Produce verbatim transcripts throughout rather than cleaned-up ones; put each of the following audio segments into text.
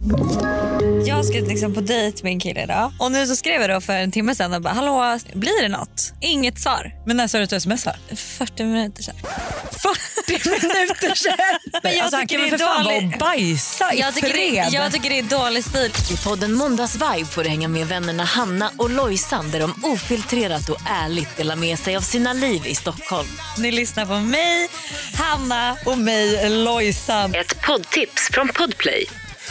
Jag ska liksom på dejt med en kille idag. Och nu så skrev jag då för en timme sedan och bara, hallå, blir det något? Inget svar. Men när sa du att du smsar? fyrtio minuter sedan. fyrtio minuter sedan? Men jag alltså, han tycker kan det väl är för fan dålig- vara och bajsa i Jag tycker, fred. det, jag tycker det är dålig stil. I podden Måndagsvibe får du hänga med vännerna Hanna och Lojsan där de ofiltrerat och ärligt delar med sig av sina liv i Stockholm. Ni lyssnar på mig, Hanna och mig, Lojsan. Ett poddtips från Podplay.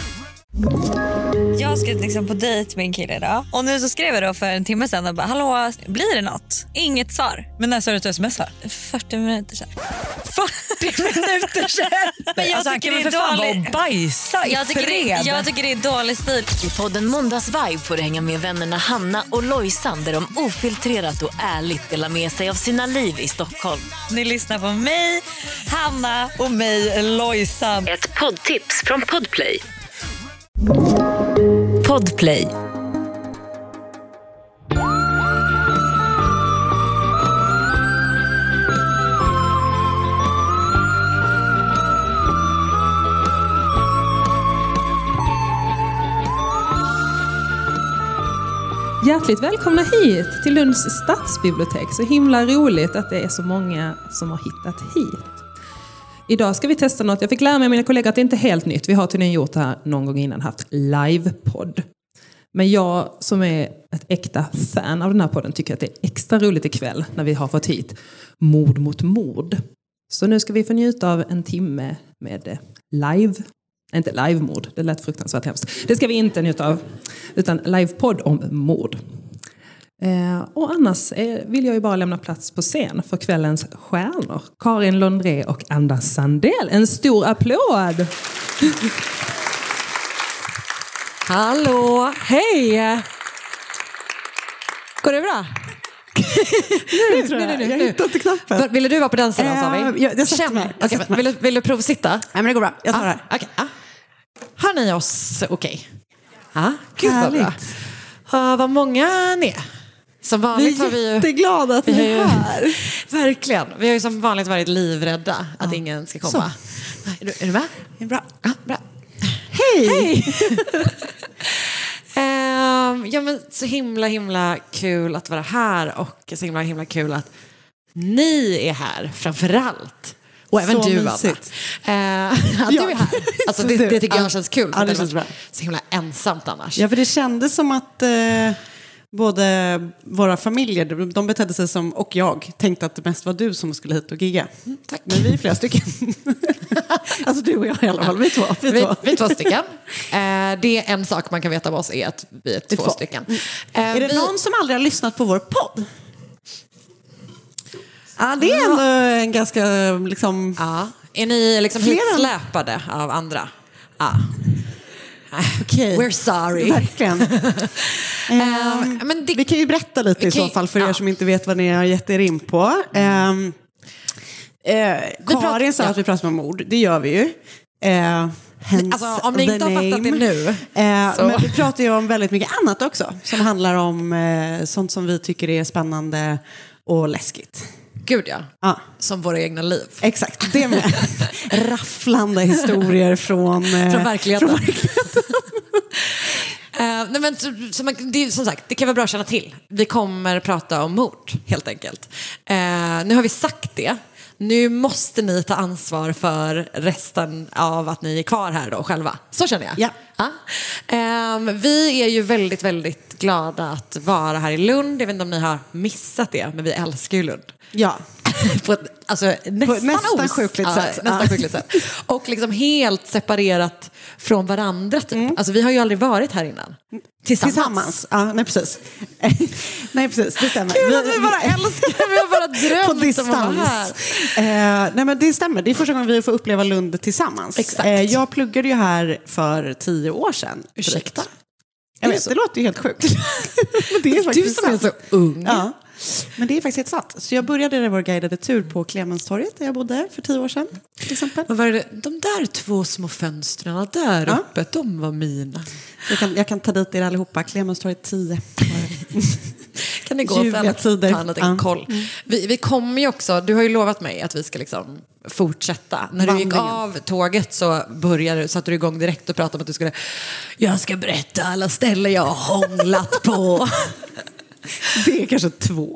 Jag ska liksom på dejt med en kille idag. Och nu så skrev jag då för en timme sedan och bara, hallå, blir det något? Inget svar. Men när sa du att du smsar? fyrtio minuter sedan. fyrtio minuter sedan? Men jag alltså, han tycker kan det väl är för fan vara dålig- och bajsa i Jag tycker, fred. det, jag tycker det är dålig stil. I podden Måndagsvibe får du hänga med vännerna Hanna och Lojsan där de ofiltrerat och ärligt delar med sig av sina liv i Stockholm. Ni lyssnar på mig, Hanna och mig, Lojsan. Ett poddtips från Podplay. Podplay. Hjärtligt välkomna hit till Lunds stadsbibliotek. Så himla roligt att det är så många som har hittat hit. Idag ska vi testa något. Jag fick lära mig av mina kollegor att det inte är helt nytt. Vi har tydligen gjort det här någon gång innan, haft livepodd. Men jag som är ett äkta fan av den här podden tycker att det är extra roligt ikväll när vi har fått hit Mord mot mord. Så nu ska vi få njuta av en timme med live. Inte livemord, det lät fruktansvärt hemskt. Det ska vi inte njuta av, utan livepodd om mord. Eh, och annars är, vill jag ju bara lämna plats på scen för kvällens stjärnor. Karin Lundré och Anders Sandell. En stor applåd! Hallå, hej! Går det bra? Nu tror jag. Nu, nu, nu, jag nu. hittade inte knappen. Ville du vara på den sidan, sa Eh, vi? jag- jag sätter Känn- mig. Jag Okej, sätter mig. vill, du, vill du provsitta? Nej, men det går bra. Jag tar det här. Okej, ja. Hör ni oss okej? Ja, gud vad Härligt. bra. Ja, vad många ni är. Som Vi vanligt har är vi ju... jätteglada att vi ni har ju- är här. Verkligen. Vi har ju som vanligt varit livrädda att ingen ska komma. Är du, är du med? Det är bra. Ja, bra. Hej! Hej! Ehm, ja, men så himla himla kul att vara här och så himla himla kul att ni är här framförallt. Och även Så du, Anna. mysigt. Ehm, att du är här. Alltså, det, det tycker jag känns kul. Ja, för det det känns var bra. så himla ensamt annars. Ja, för det kändes som att eh, både våra familjer, de- de betedde sig som, och jag, tänkte att det mest var du som skulle hit och gigga. Mm, tack. Men vi är flera stycken. Alltså du och jag i alla fall, vi två. Vi Vi, två. vi är två stycken. Ehm, det är en sak man kan veta om oss är att vi är två, två. stycken. Ehm, Är det vi- någon som aldrig har lyssnat på vår podd? Ja, det är ändå en ganska liksom... Ja. Är ni liksom Fler än- hitsläpade av andra? Ja. Okej. We're sorry. Verkligen. Ehm, men det- Vi kan ju berätta lite Vi i kan så ju- fall för er ja. som inte vet vad ni har gett er in på. Ehm, eh, pratar- Karin sa ja. att vi pratar om mord. Det gör vi ju. Eh, hence Alltså, om ni the inte har fattat det name. nu, Eh, så- Men vi pratar ju om väldigt mycket annat också. Som handlar om eh, sånt som vi tycker är spännande och läskigt. Gud ja. Ja. Som våra egna liv. Exakt, det med. Rafflande historier från, eh, Från verkligheten. från verkligheten. Eh, nej men, så, så man, det, är- som sagt, det kan vara bra att känna till. Vi kommer prata om mord, helt enkelt. Eh, nu har vi sagt det. Nu måste ni ta ansvar för resten av att ni är kvar här då själva. Så känner jag. Ja. Ja. Eh, vi är ju väldigt, väldigt glada att vara här i Lund. Jag vet inte om ni har missat det, men vi älskar ju Lund. Ja. På ett, alltså, nästan, ett nästan os- sjukligt ja, sätt. Nästan Ja. sjukligt sätt. Och liksom helt separerat från varandra typ. Alltså vi har ju aldrig varit här innan. Tillsammans. Tillsammans. Ja, nej, precis. nej, precis. Det stämmer. Kul att vi bara älskar, vi har bara På drömt om att vara här. distans. Eh, nej, men det stämmer. Det är första gången vi får uppleva Lund tillsammans. Exakt. Eh, jag pluggade ju här för tio år sedan. Ursäkta? Jag Är det vet, så? det låter ju helt sjukt. men det är Du faktiskt som är sant. så ung. Ja, men det är faktiskt helt sant. Så jag började vår guidade tur på Clemenstorget där jag bodde för tio år sedan. Till exempel. Men var det, de där två små fönstren där Ja. uppe, de var mina. Jag kan, jag kan ta dit er allihopa. Clemenstorget tio. Kan kan ni gå och Ljuvliga tider. ta en liten Ja. koll. Vi, vi kommer ju också, du har ju lovat mig att vi ska liksom fortsätta. När du gick Vandringen. av tåget så började, satte du igång direkt och pratade om att du skulle, jag ska berätta alla ställen jag har hånglat på. Det är kanske två.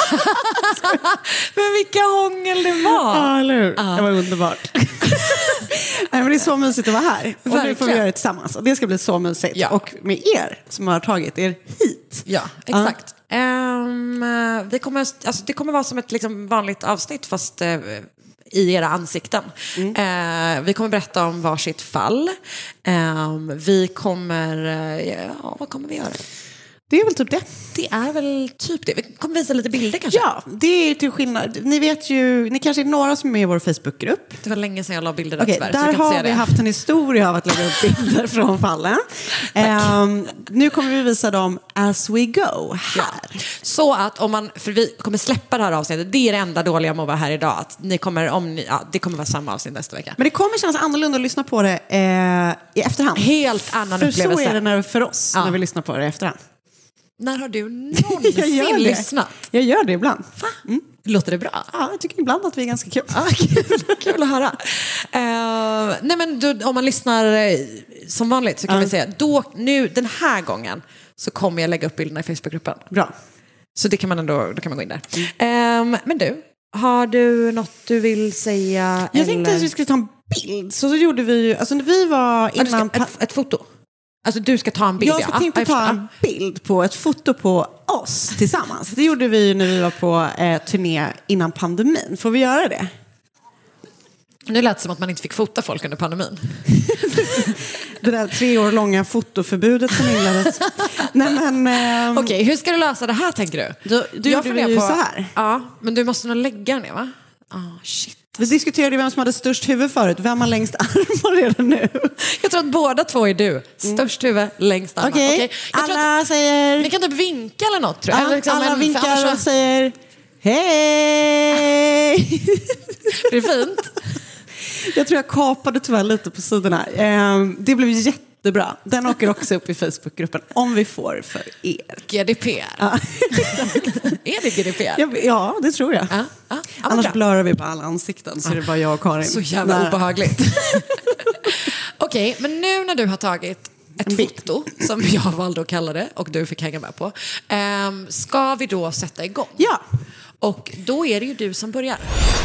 Men vilka hångel det var. Ja, eller hur? Det var underbart. Nej, men det är så mysigt att vara här. Och nu får vi Verkligen. göra det tillsammans. Och det ska bli så mysigt. Ja. Och med er som har tagit er hit. Ja, exakt. Ehm, vi kommer, alltså, det kommer vara som ett liksom, vanligt avsnitt fast eh, i era ansikten. Eh, vi kommer berätta om varsitt fall. Ehm, vi kommer... Eh, ja, vad kommer vi göra? Det är väl typ det. Det är väl typ det. Vi kommer visa lite bilder kanske. Ja, det är ju till skillnad. Ni vet ju, ni kanske är några som är med i vår Facebookgrupp. Det var länge sedan jag la bilder där Okej, tyvärr. så där jag kan inte har se vi det. haft en historia av att lägga upp bilder från fallen. Ehm, nu kommer vi visa dem as we go här. Så att om man, för vi kommer släppa det här avsnittet, det är det enda dåliga med att vara här idag. Att ni kommer, om ni, ja, det kommer vara samma avsnitt nästa vecka. Men det kommer kännas annorlunda att lyssna på det eh, i efterhand. Helt annan för upplevelse. så är det när, för oss Ja. när vi lyssnar på det i efterhand. När har du Jag någonsin gör det. lyssnat? Jag gör det ibland. Mm. Låter det bra? Ja, jag tycker ibland att vi är ganska kul. Ah, kul, kul att höra. Uh, nej men du, om man lyssnar eh, som vanligt så kan Ja. vi säga, då, nu, den här gången så kommer jag lägga upp bilderna i Facebookgruppen. Bra. Så det kan man ändå, då kan man gå in där. Ehm, men du, har du något du vill säga? Jag tänkte att vi skulle ta en bild. Så, så gjorde vi ju, alltså när vi var Ja, du ska, innan... ett, ett foto? Alltså du ska ta en bild? Jag ska ja. tänkte Ah, ta jag en bild på ett foto på oss tillsammans. Det gjorde vi ju när vi var på eh, turné innan pandemin. Får vi göra det? Nu lät det som att man inte fick fota folk under pandemin. Det där tre år långa fotoförbudet som inleddes. Nej, men, ehm, Okej, hur ska du lösa det här tänker du? Då, då Jag gjorde vi funderar ju på- så här. Ja, men du måste nog lägga ner va? Ah, shit. Vi diskuterade vem som hade störst huvud förut. Vem har längst armar redan nu? Jag tror att båda två är du. Störst huvud, längst armar. Okej, Okej, jag tror alla säger... att, ni kan typ vinka eller något tror jag. Ja, eller liksom, alla men- för vinkar annars och så- säger hej. Det är fint. Jag tror jag kapade tyvärr lite på sidorna. Ehm, Det blev jättebra. Den åker också upp i Facebookgruppen om vi får för er. G D P R. Ja, Är det G D P R? ja, ja det tror jag. Ja, ja, ja, men Annars bra. blurrar vi bara alla ansikten så är det bara jag och Karin. Så jävla Där. obehagligt. Okej, men nu när du har tagit ett En bild. foto, som jag valde att kalla det, och du fick hänga med på, ehm, ska vi då sätta igång? Ja. Och då är det ju du som börjar.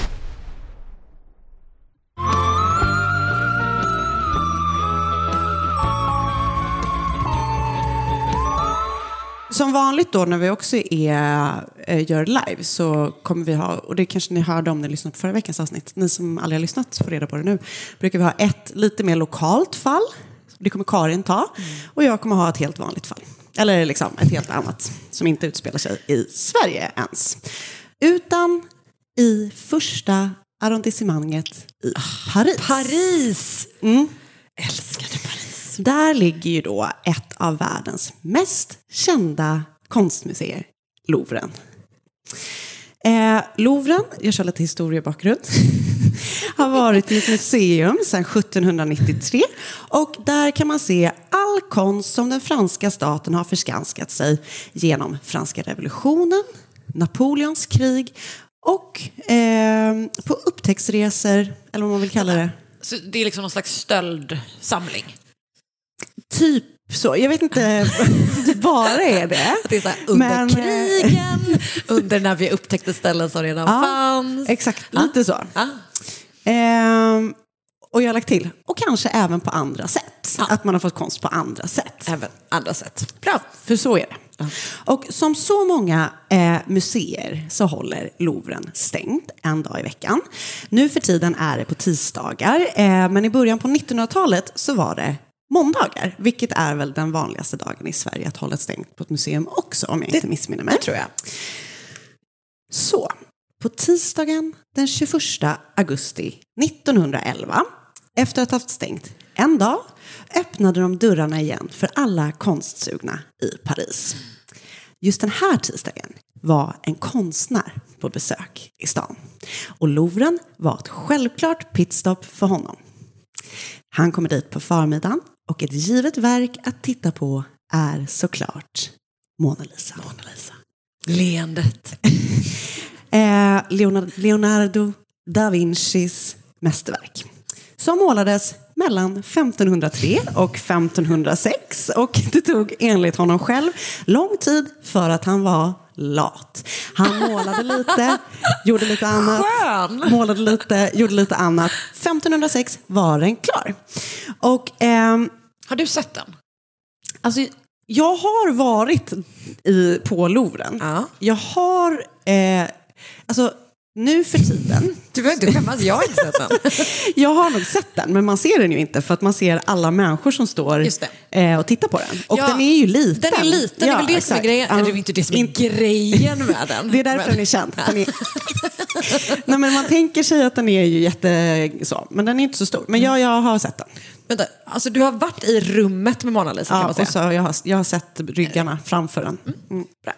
Som vanligt då när vi också är, äh, gör live så kommer vi ha, och det kanske ni hörde om ni lyssnade på förra veckans avsnitt, ni som aldrig har lyssnat får reda på det nu, brukar vi ha ett lite mer lokalt fall, det kommer Karin ta, och jag kommer ha ett helt vanligt fall. Eller liksom ett helt annat som inte utspelar sig i Sverige ens. Utan i första arrondissemanget i Paris. Paris! Mm. Älskade Paris. Där ligger ju då ett av världens mest kända konstmuseer, Louvren. Eh, Louvren, jag kör lite historiebakgrund, har varit ett museum sedan sjuttonhundranittiotre och där kan man se all konst som den franska staten har förskanskat sig genom franska revolutionen, Napoleons krig och eh, på upptäcktsresor, eller vad man vill kalla det. Så det är liksom någon slags stöldsamling? Typ så. Jag vet inte om det bara är det. Det är så här, under Men, krigen, under när vi upptäckte ställen som redan Ja, fanns. exakt, lite så. Ja. Ehm, och jag har lagt till, och kanske även på andra sätt. Ja. Att man har fått konst på andra sätt. Även andra sätt. Bra, för så är det. Och som så många eh, museer så håller Louvren stängt en dag i veckan. Nu för tiden är det på tisdagar, eh, men i början på nittonhundratalet så var det måndagar, vilket är väl den vanligaste dagen i Sverige att hålla stängt på ett museum också, om jag inte missminner mig. Det tror jag. Så, på tisdagen den tjugoförsta augusti nittonhundraelva, efter att ha haft stängt en dag, öppnade de dörrarna igen för alla konstsugna i Paris. Just den här tisdagen var en konstnär på besök i stan. Och Louvren var ett självklart pitstop för honom. Han kommer dit på förmiddagen och ett givet verk att titta på är såklart Mona Lisa. Mona Lisa. Leendet. eh, Leonardo, Leonardo da Vincis mästerverk. Som målades mellan femtonhundratre och femtonhundrasex. Och det tog enligt honom själv lång tid för att han var lat. Han målade lite, gjorde lite annat. Skön. Målade lite, gjorde lite annat. femtonhundrasex var den klar. Och ehm, har du sett den? alltså, jag har varit i, på Louvren. Ja. Jag har... Eh, alltså, nu för tiden... Du behöver inte skämmas, jag har inte sett den. Jag har nog sett den, men man ser den ju inte för att man ser alla människor som står Just eh, och tittar på den. Och Ja, den är ju liten. Den är liten, Ja, det är väl det exakt. som är grejen. Ja. Eller det är inte det som är grejen med den. Det är därför men... den är känd. Den är... Nej, men man tänker sig att den är ju jätte... Så, men den är inte så stor. Men jag, jag har sett den. Vänta, alltså du har varit i rummet med Mona Lisa, kan Ja, man säga. och så jag, har, jag har sett ryggarna framför den. Mm. Bra.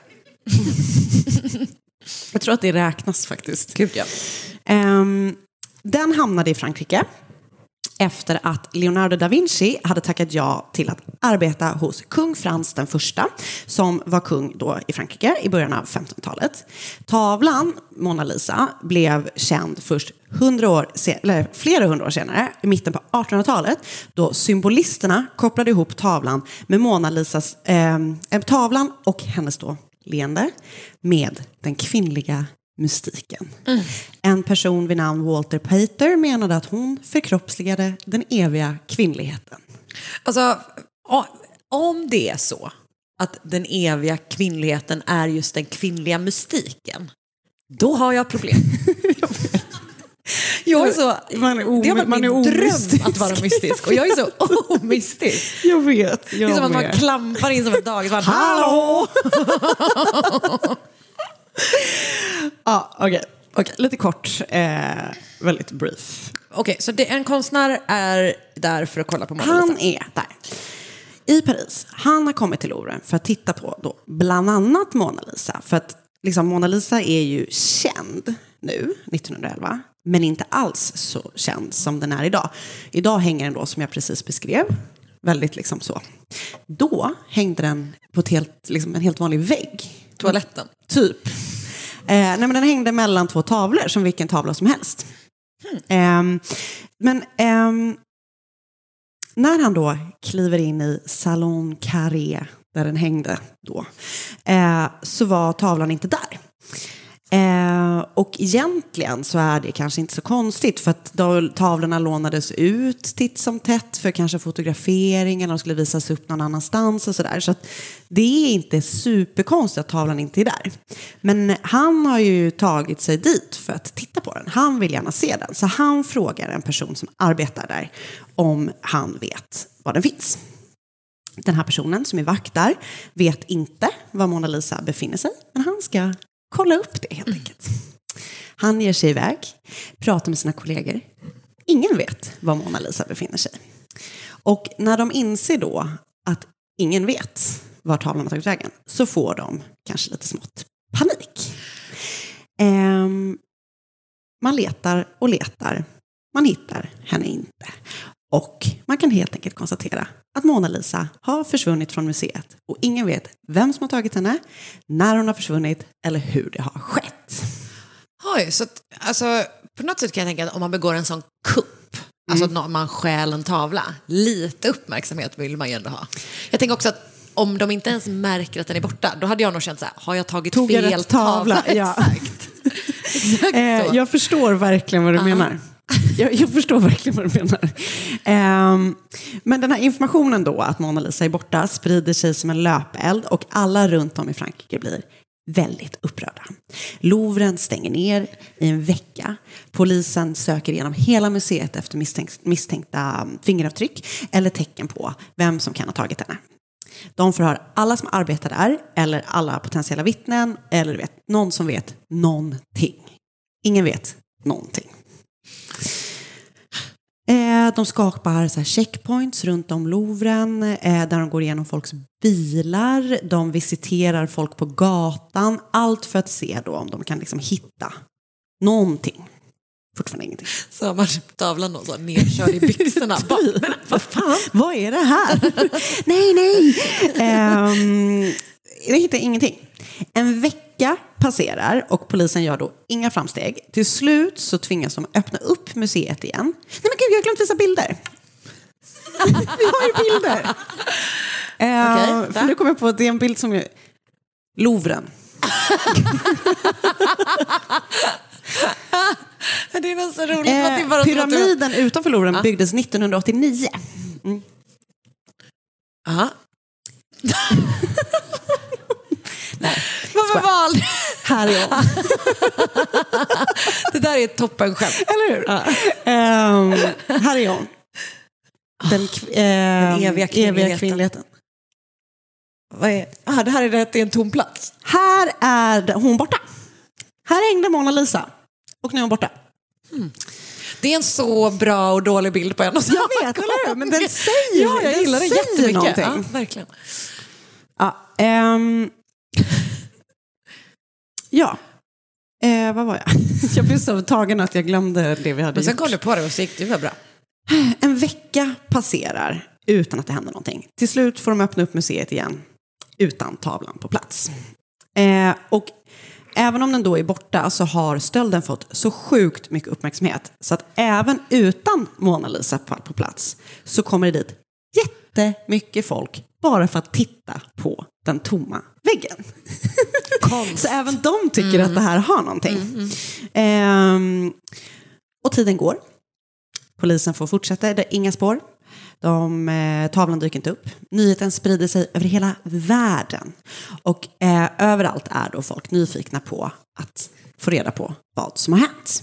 Jag tror att det räknas faktiskt. Gud, ja. Um, den hamnade i Frankrike efter att Leonardo da Vinci hade tackat ja till att arbeta hos kung Frans den första, som var kung då i Frankrike i början av femtonhundratalet. Tavlan Mona Lisa blev känd först hundra år sen- eller flera hundra år senare, i mitten på artonhundratalet, då symbolisterna kopplade ihop tavlan med Mona Lisas eh, tavlan och hennes då leende med den kvinnliga mystiken. Mm. En person vid namn Walter Pater menade att hon förkroppsligade den eviga kvinnligheten. Alltså, om det är så att den eviga kvinnligheten är just den kvinnliga mystiken, då har jag problem. Jag är så, Man är o- det har varit man min är dröm omystisk. att vara mystisk. Och jag är så omystisk. Jag vet. Det är som att man klampar in som ett dagis. Man, Hallå! Ja, okej. Okay. Okay. Lite kort, eh, väldigt brief. Okej, okay, så det, en konstnär är där för att kolla på Mona Lisa. Han är där. I Paris. Han har kommit till Louvren för att titta på då, bland annat Mona Lisa. För att liksom, Mona Lisa är ju känd nu, nittonhundraelva. Men inte alls så känd som den är idag. Idag hänger den då, som jag precis beskrev, väldigt liksom så. Då hängde den på ett helt, liksom, en helt vanlig vägg. Toaletten. Typ. Eh, nej, men den hängde mellan två tavlor, som vilken tavla som helst. Hmm. Eh, men eh, när han då kliver in i Salon Carré, där den hängde då, eh, så var tavlan inte där. Eh, och egentligen så är det kanske inte så konstigt, för att då tavlorna lånades ut titt som tätt för kanske fotografering, eller de skulle visas upp någon annanstans och sådär. Så att det är inte superkonstigt att tavlan inte är där. Men han har ju tagit sig dit för att titta på den. Han vill gärna se den. Så han frågar en person som arbetar där om han vet var den finns. Den här personen som är vakt där vet inte var Mona Lisa befinner sig, men han ska kolla upp det helt enkelt. Han ger sig iväg, pratar med sina kollegor. Ingen vet var Mona Lisa befinner sig. Och när de inser då att ingen vet var tavlan har tagit vägen, så får de kanske lite smått panik. Ehm, man letar och letar. Man hittar henne inte. Och man kan helt enkelt konstatera att Mona Lisa har försvunnit från museet. Och ingen vet vem som har tagit henne, när hon har försvunnit eller hur det har skett. Oj, så att, alltså, på något sätt kan jag tänka att om man begår en sån kupp, mm. alltså att man stjäl en tavla, lite uppmärksamhet vill man ju ändå ha. Jag tänker också att om de inte ens märker att den är borta, då hade jag nog känt så här, har jag tagit Tog fel jag rätt tavla? tavla? Ja. Exakt. Exakt eh, så. jag förstår verkligen vad du uh-huh. menar. Jag, jag förstår verkligen vad du menar. Um, men den här informationen då, att Mona Lisa är borta, sprider sig som en löpeld och alla runt om i Frankrike blir väldigt upprörda. Louvren stänger ner i en vecka. Polisen söker igenom hela museet efter misstänk- misstänkta fingeravtryck eller tecken på vem som kan ha tagit henne. De förhör alla som arbetar där, eller alla potentiella vittnen, eller du vet, någon som vet någonting. Ingen vet någonting. De skapar så här checkpoints runt om Louvren där de går igenom folks bilar. De visiterar folk på gatan. Allt för att se då om de kan liksom hitta någonting. Fortfarande ingenting. Så har man tavlan och så nedkörd i byxorna. Men vad fan? Vad är det här? nej, nej. Um, jag hittar ingenting. En vecka vecka passerar och polisen gör då inga framsteg. Till slut så tvingas de öppna upp museet igen. Nej men gud, jag har glömt visa bilder. Vi har ju bilder. uh, okay, för nu kommer jag på att det är en bild som är Louvren. Det är nog så roligt. Eh, att det bara pyramiden utanför Louvren ah. byggdes nittonhundraåttionio. Mm. Aha. Nej. Vad var val? Här är jag. Det där är ett toppenskämt. Eller hur? Ja. Um, här är jag. Den, k- eh, Den eviga kvinnligheten. eviga kvinnligheten. Vad är? Ah, det här är, det är en tom plats. Här är hon borta. Här hängde Mona Lisa. Och nu är hon borta. Mm. Det är en så bra och dålig bild på en och samma Jag vet, eller hur? Men den säger, ja, jag gillar det jättemycket. Någonting. Ja, verkligen. Ja, um, ja. Eh, vad var jag? Jag blev så tagen att jag glömde det vi hade Men sen gjort. kom du på det och så gick det var bra. En vecka passerar utan att det händer någonting. Till slut får de öppna upp museet igen utan tavlan på plats. Eh, och även om den då är borta så har stölden fått så sjukt mycket uppmärksamhet så att även utan Mona Lisa på, på plats så kommer det dit jättemycket folk bara för att titta på den tomma väggen. Så även de tycker mm. att det här har någonting. Mm, mm. Eh, och tiden går. Polisen får fortsätta, det är inga spår. De, eh, tavlan dyker inte upp. Nyheten sprider sig över hela världen. Och eh, överallt är då folk nyfikna på att få reda på vad som har hänt.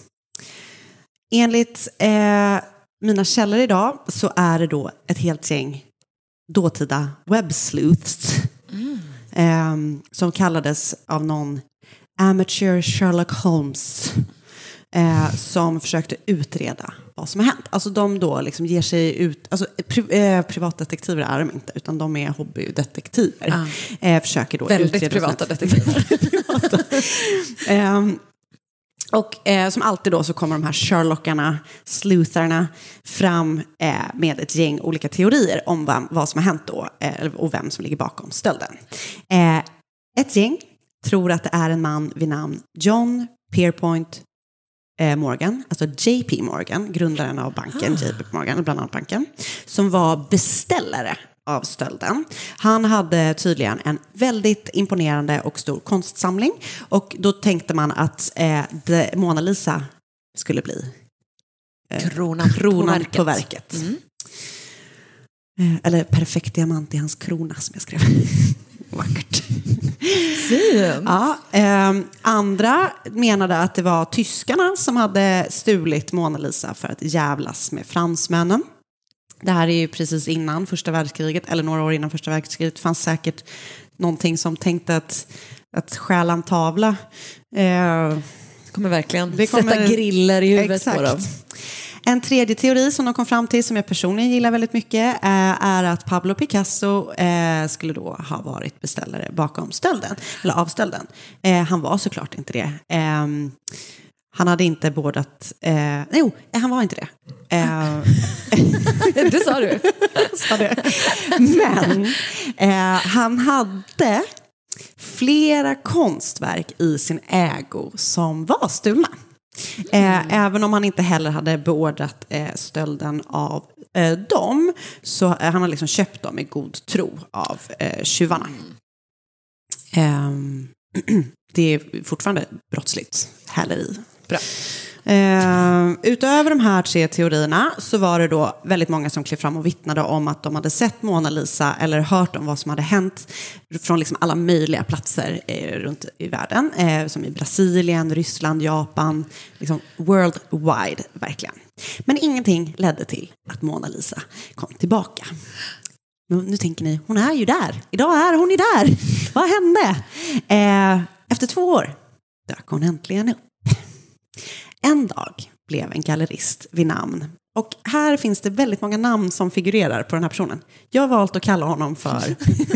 Enligt eh, mina källor idag så är det då ett helt gäng dåtida websleuths mm. eh, som kallades av någon amateur Sherlock Holmes eh, som försökte utreda vad som har hänt. Alltså de då liksom ger sig ut, alltså pri, eh, privatdetektiver är de inte, utan de är hobbydetektiver. Ah. Eh, försöker då väldigt utreda privata detektiver. privata. eh, och eh, som alltid då så kommer de här Sherlockarna, sleutharna fram eh, med ett gäng olika teorier om vad, vad som har hänt då eh, och vem som ligger bakom stölden. Eh, ett gäng tror att det är en man vid namn John Pierpont Morgan, alltså J P Morgan, grundaren av banken J P Morgan, bland annat banken, som var beställare av stölden. Han hade tydligen en väldigt imponerande och stor konstsamling och då tänkte man att eh, de, Mona Lisa skulle bli eh, kronan, kronan på verket. På verket. Mm. Eh, eller perfekt diamant i hans krona som jag skrev. Vackert. Ja, eh, andra menade att det var tyskarna som hade stulit Mona Lisa för att jävlas med fransmännen. Det här är ju precis innan första världskriget, eller några år innan första världskriget. Det fanns säkert någonting som tänkte att, att stjäla en tavla. Eh, kommer verkligen det kommer, sätta griller i huvudet exakt. På dem. En tredje teori som de kom fram till, som jag personligen gillar väldigt mycket, eh, är att Pablo Picasso eh, skulle då ha varit beställare bakom stölden, eller av stölden. Eh, han var såklart inte det. Eh, han hade inte bådat... Eh, jo, han var inte det. Eh, det sa du. sa det. Men eh, han hade flera konstverk i sin ägo som var stulna. Eh, även om han inte heller hade beordrat eh, stölden av eh, dem, så eh, han har liksom köpt dem i god tro av eh, tjuvarna. Eh, det är fortfarande brottsligt häleri. Bra. Eh, utöver de här tre teorierna så var det då väldigt många som klev fram och vittnade om att de hade sett Mona Lisa eller hört om vad som hade hänt från liksom alla möjliga platser eh, runt i världen, eh, som i Brasilien, Ryssland, Japan, liksom worldwide verkligen. Men ingenting ledde till att Mona Lisa kom tillbaka. Men nu tänker ni, hon är ju där. Idag är hon ju där. Vad hände? Eh, efter två år dök hon äntligen upp. En dag blev en gallerist vid namn. Och här finns det väldigt många namn som figurerar på den här personen. Jag har valt att kalla honom för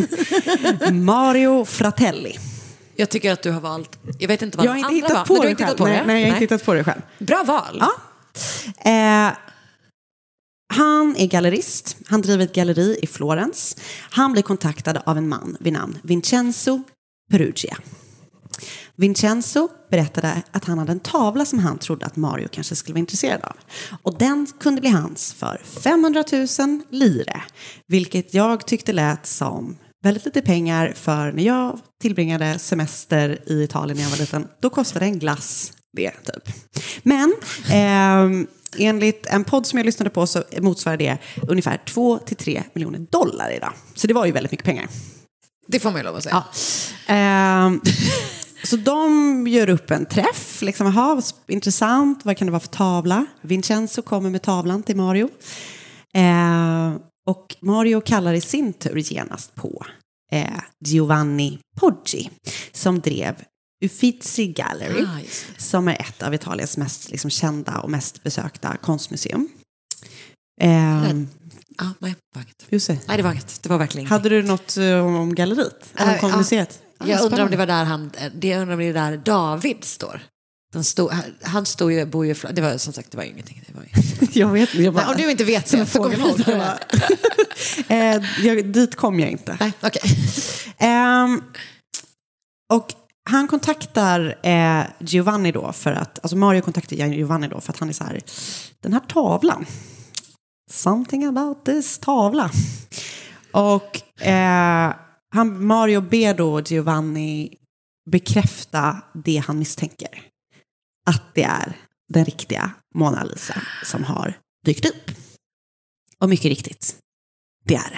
Mario Fratelli. Jag tycker att du har valt... Jag vet inte vad jag har inte andra hittat var. på Men det du har själv. inte hittat på nej, det? nej, jag har nej. inte hittat på det själv. Bra val. Ja. Eh, han är gallerist. Han driver ett galleri i Florens. Han blir kontaktad av en man vid namn Vincenzo Perugia. Vincenzo berättade att han hade en tavla som han trodde att Mario kanske skulle vara intresserad av. Och den kunde bli hans för femhundratusen lire. Vilket jag tyckte lät som väldigt lite pengar, för när jag tillbringade semester i Italien när jag var liten, då kostade en glass det typ. Men eh, enligt en podd som jag lyssnade på så motsvarar det ungefär två till tre miljoner dollar idag. Så det var ju väldigt mycket pengar. Det får man ju lov att säga. Ja. Eh, så de gör upp en träff. Liksom, aha, intressant, vad kan det vara för tavla? Vincenzo kommer med tavlan till Mario. Eh, och Mario kallar i sin tur genast på eh, Giovanni Poggi som drev Uffizi Gallery, Ah, som är ett av Italiens mest liksom, kända och mest besökta konstmuseum. Eh, Ah, nej, vaget. just det. Nej, det var inget. Det var verkligen Hade du något uh, om galleriet? Eller om Äh, konstmuseet? ja. Jag undrar om det var där han, det undrar om det är där David står. Den stod, han stod ju, bor ju, det var som sagt, det var ingenting. Det var ju... Jag vet inte. Jag bara, Nej, om du inte vet det, så kom vidare. eh, jag, dit kom jag inte. Nej, okej. Um, och han kontaktar eh, Giovanni då för att, alltså Mario kontaktar Giovanni då för att han är så här, den här tavlan, something about this tavla. Och eh, han, Mario ber då Giovanni bekräfta det han misstänker, att det är den riktiga Mona Lisa som har dykt upp. Och mycket riktigt, det är det.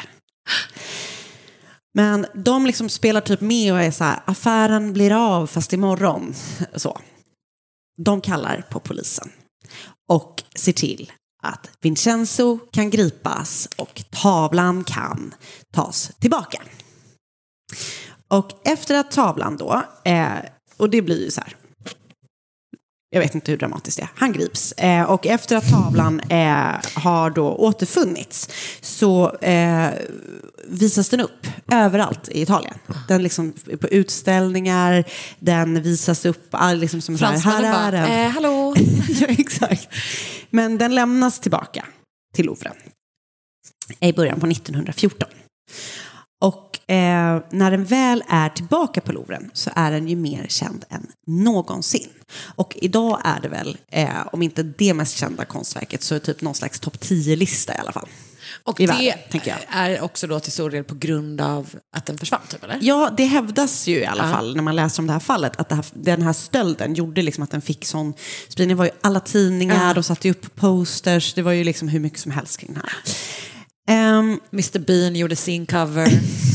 Men de liksom spelar typ med och är så här, affären blir av fast imorgon. Så. De kallar på polisen och ser till att Vincenzo kan gripas och tavlan kan tas tillbaka. Och efter att tavlan då, eh, och det blir ju så här, jag vet inte hur dramatiskt det är, han grips. Eh, och efter att tavlan eh, har då återfunnits så eh, visas den upp överallt i Italien. Den liksom på utställningar, den visas upp, all, liksom som så här, här är den. Eh, hallå. Ja, exakt. Men den lämnas tillbaka till Louvren i början på nittonhundrafjorton. Och eh, när den väl är tillbaka på Louvren så är den ju mer känd än någonsin. Och idag är det väl, eh, om inte det mest kända konstverket, så är det typ någon slags topp tio-lista i alla fall. Och I det världen, tänker jag. är också då till stor del på grund av att den försvann, typ, eller? Ja, det hävdas ju i alla Ja. fall när man läser om det här fallet att det här, den här stölden gjorde liksom att den fick sån spridning. Det var ju alla tidningar, Ja. de satte ju upp posters, det var ju liksom hur mycket som helst kring den här. Um, mister Bean gjorde sin cover.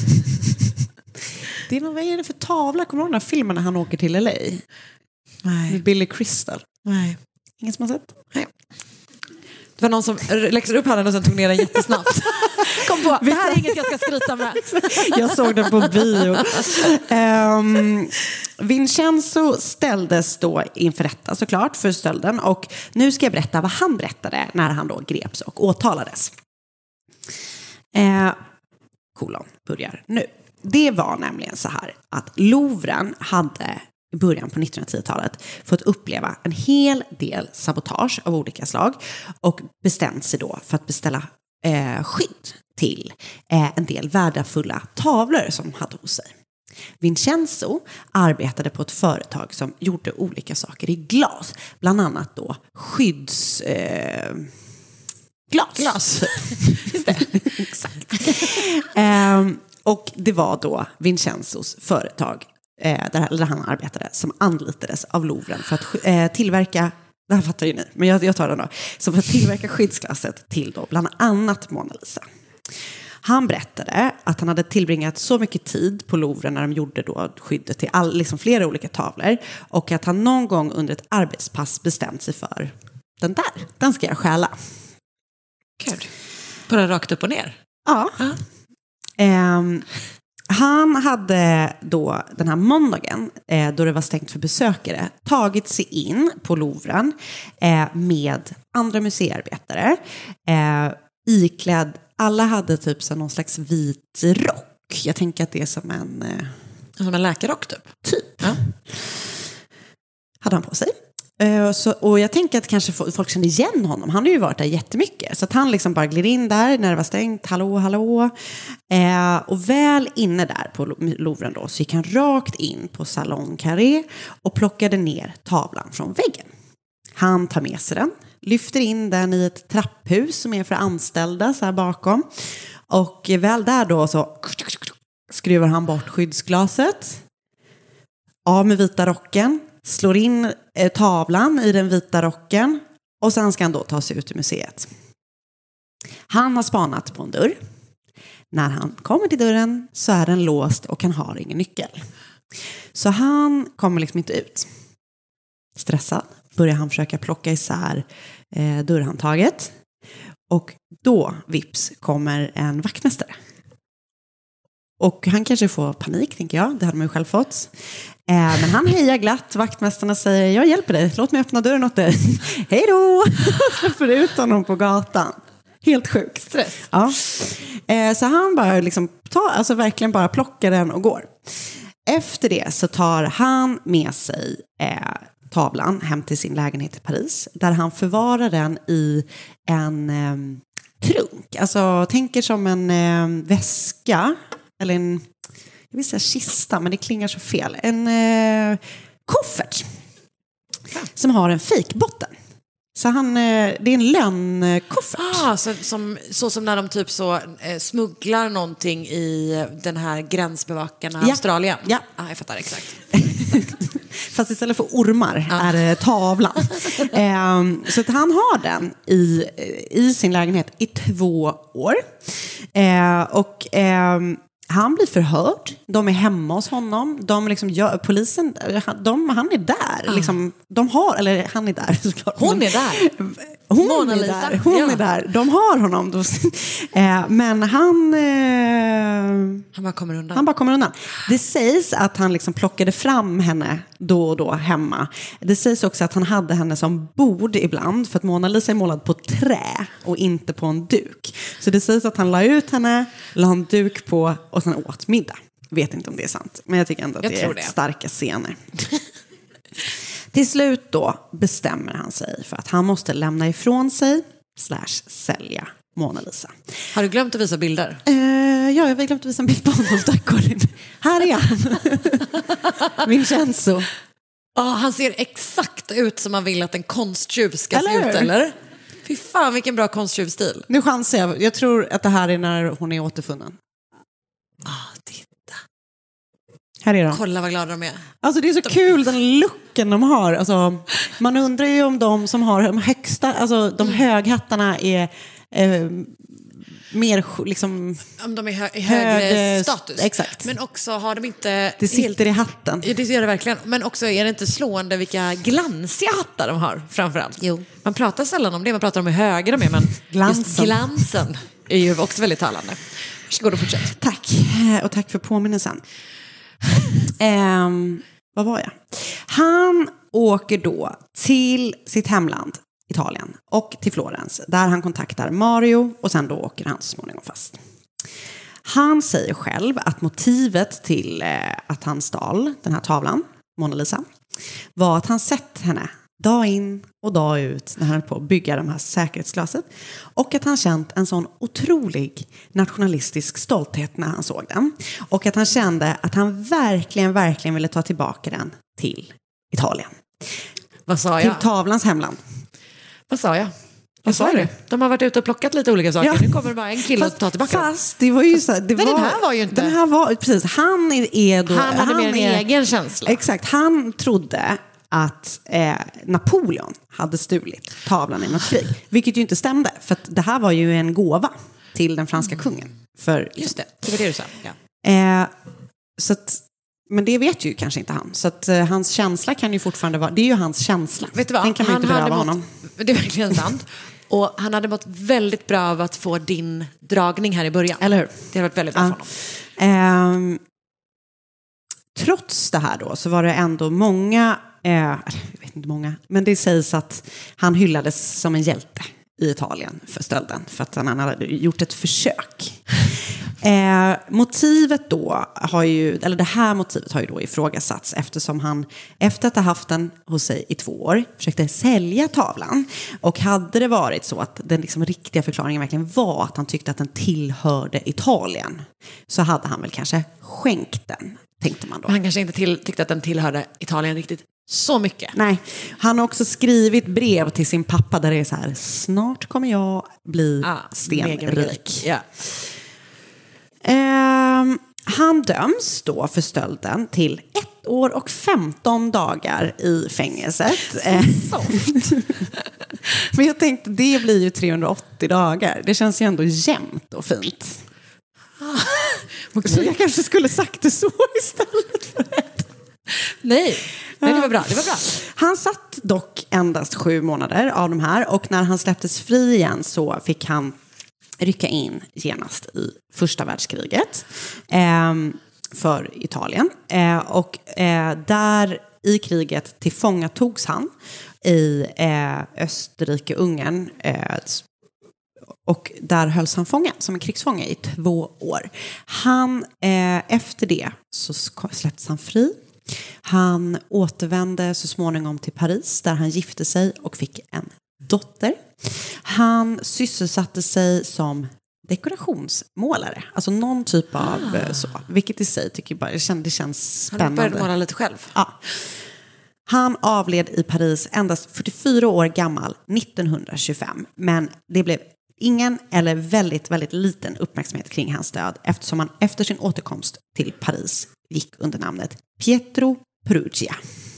det är någon, vad är det för tavla? Kommer du ihåg den här filmen när han åker till L A? Nej. Med Billy Crystal. Nej. Ingen som har sett? Nej. Det var någon som läxade upp handen och sen tog ner den jättesnabbt. Kom på, det här är inget jag ska skryta med. Jag såg den på bio. Um, Vincenzo ställdes då inför rätta såklart för stölden. Och nu ska jag berätta vad han berättade när han då greps och åtalades. Eh, kolon börjar nu. Det var nämligen så här att Louvren hade i början på nittonhundratiotalet fått uppleva en hel del sabotage av olika slag och bestämt sig då för att beställa eh, skydd till eh, en del värdefulla tavlor som de hade hos sig. Vincenzo arbetade på ett företag som gjorde olika saker i glas, bland annat då skydds... Eh, glas. Glas. Just det. Exakt. eh, och det var då Vincenzos företag eh, där, där han arbetade som anlitades av Louvren för att eh, tillverka, det här fattar ju ni, men jag, jag tar den då, så för att tillverka skyddsglasset till då bland annat Mona Lisa. Han berättade att han hade tillbringat så mycket tid på Louvren när de gjorde då skyddet till all, liksom flera olika tavlor och att han någon gång under ett arbetspass bestämt sig för den där, den ska jag stjäla. Gud. Bara rakt upp och ner. Ja. Ja. Um, han hade då den här måndagen, eh, då det var stängt för besökare, tagit sig in på Louvren eh, med andra museiarbetare. Eh, iklädd, alla hade typ så någon slags vit rock. Jag tänker att det är som en... Eh, Som en läkarrock typ. typ. Ja. Hade han på sig. Uh, så, och jag tänker att kanske folk känner igen honom. Han har ju varit där jättemycket. Så att han liksom bara gled in där när det var stängt. Hallå, hallå. Uh, och väl inne där på Louvren då, så gick han rakt in på Salon Carré och plockade ner tavlan från väggen. Han tar med sig den, lyfter in den i ett trapphus som är för anställda så här bakom. Och väl där då så skruvar han bort skyddsglaset. Av med vita rocken. Slår in eh, tavlan i den vita rocken. Och sen ska han då ta sig ut ur museet. Han har spanat på en dörr. När han kommer till dörren så är den låst och han har ingen nyckel. Så han kommer liksom inte ut. Stressad börjar han försöka plocka isär eh, dörrhandtaget. Och då, vips, kommer en vaktmästare. Och han kanske får panik, tänker jag. Det hade man ju själv fått. Eh, men han hejar glatt. Vaktmästarna säger, jag hjälper dig. Låt mig öppna dörren åt dig. Hej då! Släpper ut honom på gatan. Helt sjukt. Stress. Ja. Eh, så han bara liksom tar, alltså verkligen bara plockar den och går. Efter det så tar han med sig eh, tavlan hem till sin lägenhet i Paris. Där han förvarar den i en eh, trunk. Alltså tänker som en eh, väska. Eller en, jag vill säga kista, men det klingar så fel. En eh, koffert. Som har en fejkbotten. Så han, eh, det är en lönnkoffert. Ah, så, som, så som när de typ så eh, smugglar någonting i den här gränsbevakarna Ja. Australien. Ja. Ah, jag fattar exakt. Fast istället för ormar ja. är det tavlan. um, så att han har den i, i sin lägenhet i två år. Uh, och um, han blir förhörd. De är hemma hos honom. De liksom gör, polisen, de, han är där. Ah. Liksom, de har, eller han är där såklart. Hon är där. Hon Mona är Lisa. där. Hon Ja. är där. De har honom. Då. eh, men han... Eh, han bara kommer undan. Han bara kommer undan. Det sägs att han liksom plockade fram henne då och då hemma. Det sägs också att han hade henne som bord ibland. För att Mona Lisa är målad på trä och inte på en duk. Så det sägs att han la ut henne, la en duk på och sen åt middag. Vet inte om det är sant. Men jag tycker ändå att jag det är det. starka scener. Till slut då bestämmer han sig för att han måste lämna ifrån sig slash sälja Mona Lisa. Har du glömt att visa bilder? Uh, ja, jag har glömt att visa en bild på honom. Tack, Colin. Här är han. Vincenzo. Oh, han ser exakt ut som man vill att en konsttjuv ska eller? se ut, eller? Fy fan, vilken bra konsttjuvstil. Nu chansar jag. Jag tror att det här är när hon är återfunnen. Ah, titta. Här är de. Kolla vad glada de är. Alltså det är så de... kul, den looken de har. Alltså, man undrar ju om de som har de högsta, alltså de mm. höghattarna är eh, mer liksom... Om de är hö- i högre hög, status. Exakt. Men också har de inte... Det sitter helt... i hatten. Ja, det gör det verkligen. Men också är det inte slående vilka glansiga hattar de har, framförallt. Jo. Man pratar sällan om det, man pratar om hur höga de är, men glansen. Just glansen är ju också väldigt talande. Varsågod och fortsätt. Tack. Och tack för påminnelsen. um, vad var jag? Han åker då till sitt hemland Italien och till Florens där han kontaktar Mario och sen då åker han så småningom fast. Han säger själv att motivet till eh, att han stal den här tavlan, Mona Lisa, var att han sett henne dag in och dag ut när han höll på att bygga de här säkerhetsglaset och att han känt en sån otrolig nationalistisk stolthet när han såg den och att han kände att han verkligen, verkligen ville ta tillbaka den till Italien. Vad sa jag? Till tavlans hemland. Vad sa jag? Vad sa du? De har varit ute och plockat lite olika saker. Ja. Nu kommer det bara en kille att ta tillbaka. Fast det var ju så. Det men var, den här var ju inte. Den här var precis. Han är då. Han hade han mer en är, egen känsla. Exakt. Han trodde att eh, Napoleon hade stulit tavlan i något krig, vilket ju inte stämde. För att det här var ju en gåva till den franska mm. kungen. För just det. Det var det du sa. Ja. Eh, så att. Men det vet ju kanske inte han. Så att uh, hans känsla kan ju fortfarande vara... Det är ju hans känsla. Vet du vad? Den kan man han inte beröva mått, honom. Det är verkligen sant. Och han hade mått väldigt bra av att få din dragning här i början. Eller hur? Det har varit väldigt bra uh, för honom. Eh, trots det här då så var det ändå många... Eh, jag vet inte många. Men det sägs att han hyllades som en hjälte i Italien för stölden. För att han hade gjort ett försök. Eh, motivet då har ju, eller det här motivet har ju då ifrågasatts eftersom han efter att ha haft den hos sig i två år försökte sälja tavlan. Och hade det varit så att den liksom riktiga förklaringen verkligen var att han tyckte att den tillhörde Italien, så hade han väl kanske skänkt den, tänkte man då. Han kanske inte till, tyckte att den tillhörde Italien riktigt så mycket. Nej, han har också skrivit brev till sin pappa där det är så här: snart kommer jag bli Ah, stenrik. Ja. Eh, han döms då för stölden till ett år och femton dagar i fängelset. Eh, Men jag tänkte, det blir ju trehundraåttio dagar. Det känns ju ändå jämnt och fint. Okay. Så jag kanske skulle sagt det så istället för det. Nej, Nej det var bra. Det var bra. Han satt dock endast sju månader av de här, och när han släpptes fri igen så fick han rycka in genast i första världskriget eh, för Italien. Eh, och eh, där i kriget tillfångatogs han i eh, Österrike-Ungern. Eh, och där hölls han fången som en krigsfånge i två år. Han, eh, efter det så släpptes han fri. Han återvände så småningom till Paris där han gifte sig och fick en dotter. Han sysselsatte sig som dekorationsmålare. Alltså någon typ av ah. så. Vilket i sig tycker jag bara, det känns, det känns spännande. Han började måla lite själv. Ja. Han avled i Paris endast fyrtiofyra år gammal nittonhundratjugofem. Men det blev ingen eller väldigt, väldigt liten uppmärksamhet kring hans död eftersom han efter sin återkomst till Paris gick under namnet Pietro Perugia.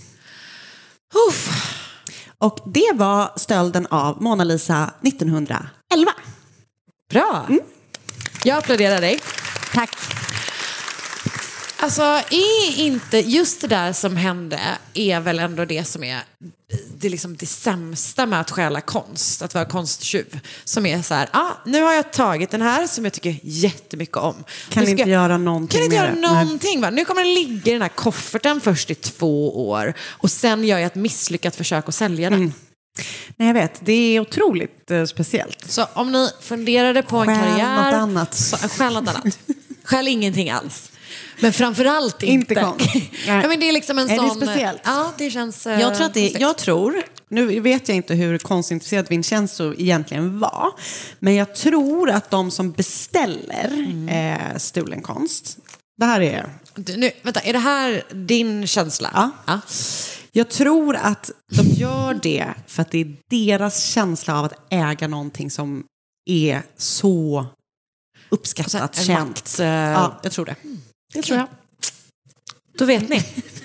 Uff. Och det var stölden av Mona Lisa nittonhundraelva. Bra. Mm. Jag applåderar dig. Tack. Alltså, är inte just det där som hände är väl ändå det som är det, liksom det sämsta med att stjäla konst, att vara konsttjuv. Som är så här, ah, nu har jag tagit den här som jag tycker jättemycket om. Kan ska, inte göra någonting Kan inte göra det. någonting, va? Nu kommer den ligga i den här kofferten först i två år och sen gör jag ett misslyckat försök att sälja den. Mm. Nej, jag vet. Det är otroligt eh, speciellt. Så om ni funderade på en Skäl karriär... något annat. Så, skäl något annat. Skäl ingenting alls. Men framförallt inte. Inte konst. Ja, men det är liksom en är sån... det speciellt? Ja, det känns... Uh, jag tror att det, jag tror, nu vet jag inte hur konstintresserad Vincenzo egentligen var, men jag tror att de som beställer mm. eh, stulen konst, det här är... Du, nu, vänta, är det här din känsla? Ja. ja. Jag tror att de gör det för att det är deras känsla av att äga någonting som är så uppskattat, en känt. Makt, uh... Ja, jag tror det. Det tror jag. Då vet ni.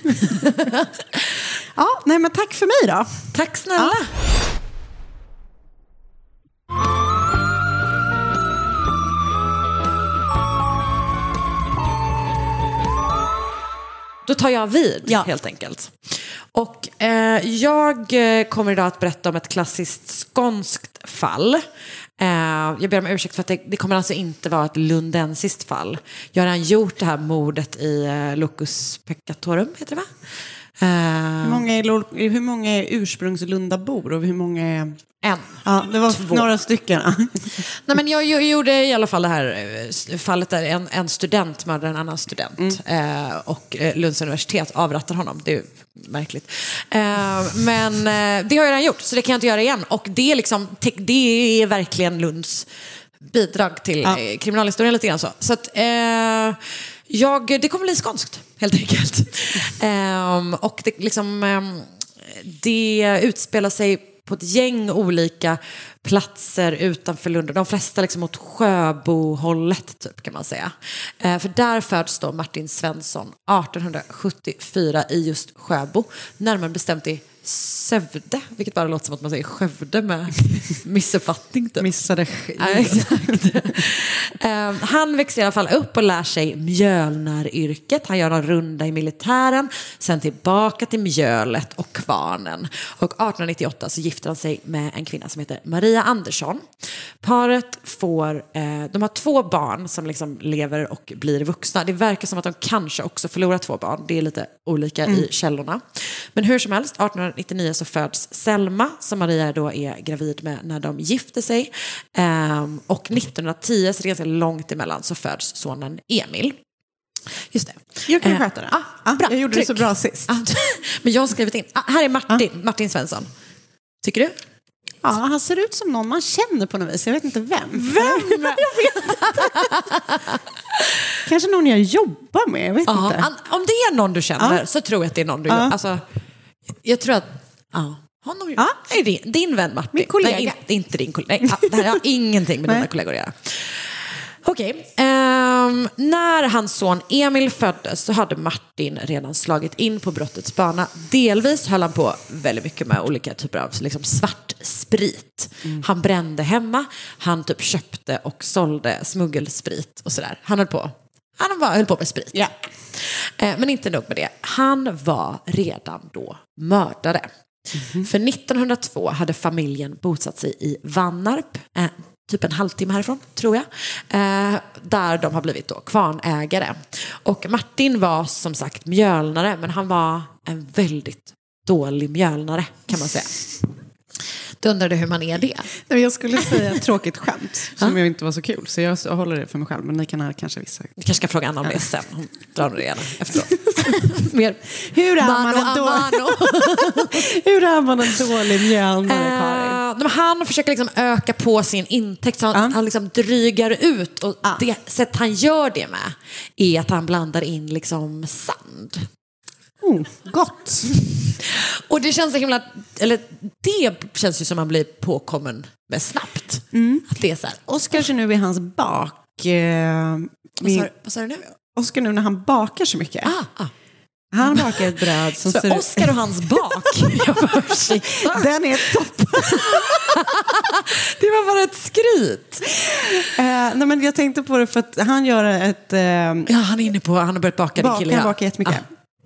Ja, nej men tack för mig då. Tack snälla. Ja. Då tar jag vid ja. helt enkelt. Och eh, jag kommer idag att berätta om ett klassiskt skånskt fall. Eh, jag ber om ursäkt för att det, det kommer alltså inte vara ett lundensiskt fall. Jag har redan gjort det här mordet i eh, Locus Peccatorum, heter det va? Eh, hur, många är, hur många är ursprungslundabor och hur många är... En. Ja, det var Två. några stycken. Nej, men jag, jag gjorde i alla fall det här fallet där en, en student mördade en annan student. Mm. Eh, och Lunds universitet avrättar honom. Det är märkligt. Eh, men eh, det har jag redan gjort, så det kan jag inte göra igen. Och det är, liksom, det är verkligen Lunds bidrag till ja. eh, kriminalhistorien lite grann så. Så att... Eh, jag, det kommer bli skånskt, helt enkelt. Eh, och det, liksom, eh, det utspelar sig på ett gäng olika platser utanför Lund. De flesta liksom åt Sjöbohållet typ, kan man säga. Eh, för där föds då Martin Svensson arton sjuttiofyra i just Sjöbo. Närmare bestämt i Sövde, vilket bara låter som att man säger Skövde med missuppfattning. Typ. Missade ja, exakt. uh, han växer i alla fall upp och lär sig mjölnaryrket. Han gör en runda i militären, sen tillbaka till mjölet och kvarnen. Och arton nittioåtta så gifter han sig med en kvinna som heter Maria Andersson. Paret får, uh, de har två barn som liksom lever och blir vuxna. Det verkar som att de kanske också förlorar två barn. Det är lite olika mm. i källorna. Men hur som helst, arton nittionio så föds Selma som Maria då är gravid med när de gifter sig. Ehm, och nittonhundratio, så det är ganska långt emellan, så föds sonen Emil. Just det. Jag kan Eh, sköta det. ah, Ah, bra, jag gjorde tryck. det så bra sist. Ah, men jag har skrivit in. Ah, här är Martin, Martin Svensson. Tycker du? Ja, han ser ut som någon man känner på något vis. Jag vet inte vem. Vem? jag vet inte. Kanske någon jag jobbar med. Jag vet Ja, inte. an- om det är någon du känner Ja. så tror jag att det är någon du Ja. gör. Alltså, jag tror att... Ja. Honom, Ja. är din, din vän Martin. Min kollega. Nej, inte, inte din kollega. Nej, ja, det här har ingenting med Nej. dina kollegor att göra. Okej. ehm, när hans son Emil föddes så hade Martin redan slagit in på brottets bana. Delvis höll han på väldigt mycket med olika typer av liksom, svart sprit. Mm. Han brände hemma. Han typ köpte och sålde smuggelsprit och sådär. Han höll på. Han bara höll på med sprit. Ja. Eh, men inte nog med det. Han var redan då mördare. Mm-hmm. För nittonhundratvå hade familjen bosatt sig i Vannarp, eh, typ en halvtimme härifrån, tror jag. Eh, där de har blivit då kvarnägare. Och Martin var som sagt mjölnare, men han var en väldigt dålig mjölnare, kan man säga. Du undrade hur man är det? Nej, jag skulle säga ett tråkigt skämt som jag inte var så kul. Så jag håller det för mig själv. Men ni kan här kanske vissa. Vi kanske ska fråga Anna om det sen. Hon drar det gärna efteråt. Mer. Hur är man Mano en a dålig, mano. hur är man en dålig mjölnare, Karin? Uh, men han försöker liksom öka på sin intäkt så han, Ja. han liksom drygar ut. Och Ja. det sätt han gör det med är att han blandar in liksom sand. Oh, gott. Och det känns så himla... Eller det känns ju som man blir påkommen med snabbt. Att det är så här. Oskar ser nu i hans bak. Eh, Vad sa, vad sa du nu? Oskar nu när han bakar så mycket. Ah, ah. Han bakar ett bröd som Så ser ut... Oskar och hans bak. Jag bara, shit. Den är toppen. Det var bara ett skryt. Eh, nej, men jag tänkte på det för att han gör ett... Eh, Ja, han är inne på... Han har börjat baka din bak, kille. han ja. bakar jättemycket.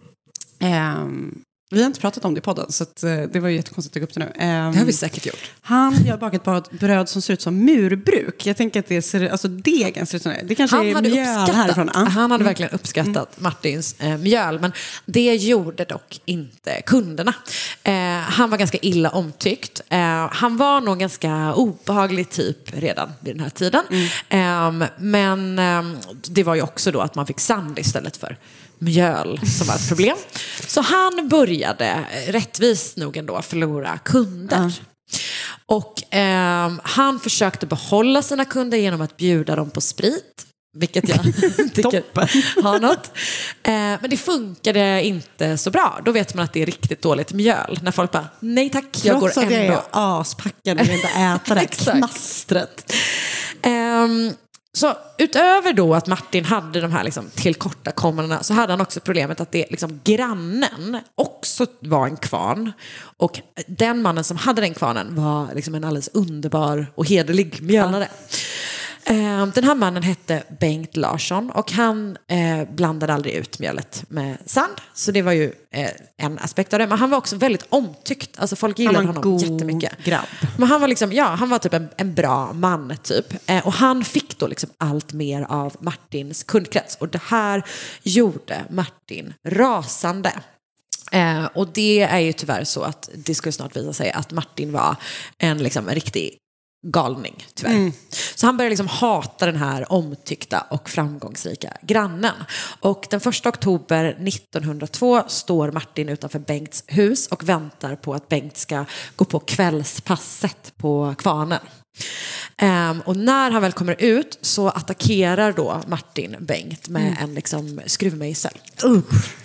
Eh, vi har inte pratat om det i podden, så att, eh, det var ju jättekonstigt att ta upp det nu. Eh, Det har vi säkert gjort. Han gör bakat ett bröd som ser ut som murbruk. Jag tänker att det ser, alltså degen ser ut som det. Det kanske Han är hade, mjöl härifrån. uppskattat, Ah. han hade verkligen uppskattat Martins eh, mjöl, men det gjorde dock inte kunderna. Eh, han var ganska illa omtyckt. Eh, han var nog ganska obehaglig typ redan vid den här tiden. Eh, men eh, det var ju också då att man fick sand istället för mjöl som var ett problem. Så han började rättvist nog ändå förlora kunder. Och eh, han försökte behålla sina kunder genom att bjuda dem på sprit. Vilket jag tycker har något. Eh, men det funkade inte så bra. Då vet man att det är riktigt dåligt mjöl. När folk bara, nej tack, jag Trots går att jag ändå. är aspackad och vill inte äta det här Exakt. knastret. Ehm, så utöver då att Martin hade de här liksom tillkortakommandena så hade han också problemet att det, liksom, grannen också var en kvarn. Och den mannen som hade den kvarnen var liksom en alldeles underbar och hederlig mjölnare. Ehm, Den här mannen hette Bengt Larsson och han eh, blandade aldrig ut mjölet med sand. Så det var ju eh, en aspekt av det. Men han var också väldigt omtyckt. Alltså folk gillade Han var en honom god jättemycket. grabb. Men han var liksom, ja, han var typ en, en bra man typ. Eh, och han fick då liksom allt mer av Martins kundkrets. Och det här gjorde Martin rasande. Eh, och det är ju tyvärr så att det skulle snart visa sig att Martin var en, liksom, en riktig galning, tyvärr. Mm. Så han började liksom hata den här omtyckta och framgångsrika grannen. Och den första oktober nittonhundratvå står Martin utanför Bengts hus och väntar på att Bengt ska gå på kvällspasset på kvarnen. Um, och när han väl kommer ut så attackerar då Martin Bengt med mm. en liksom skruvmejsel. Uh.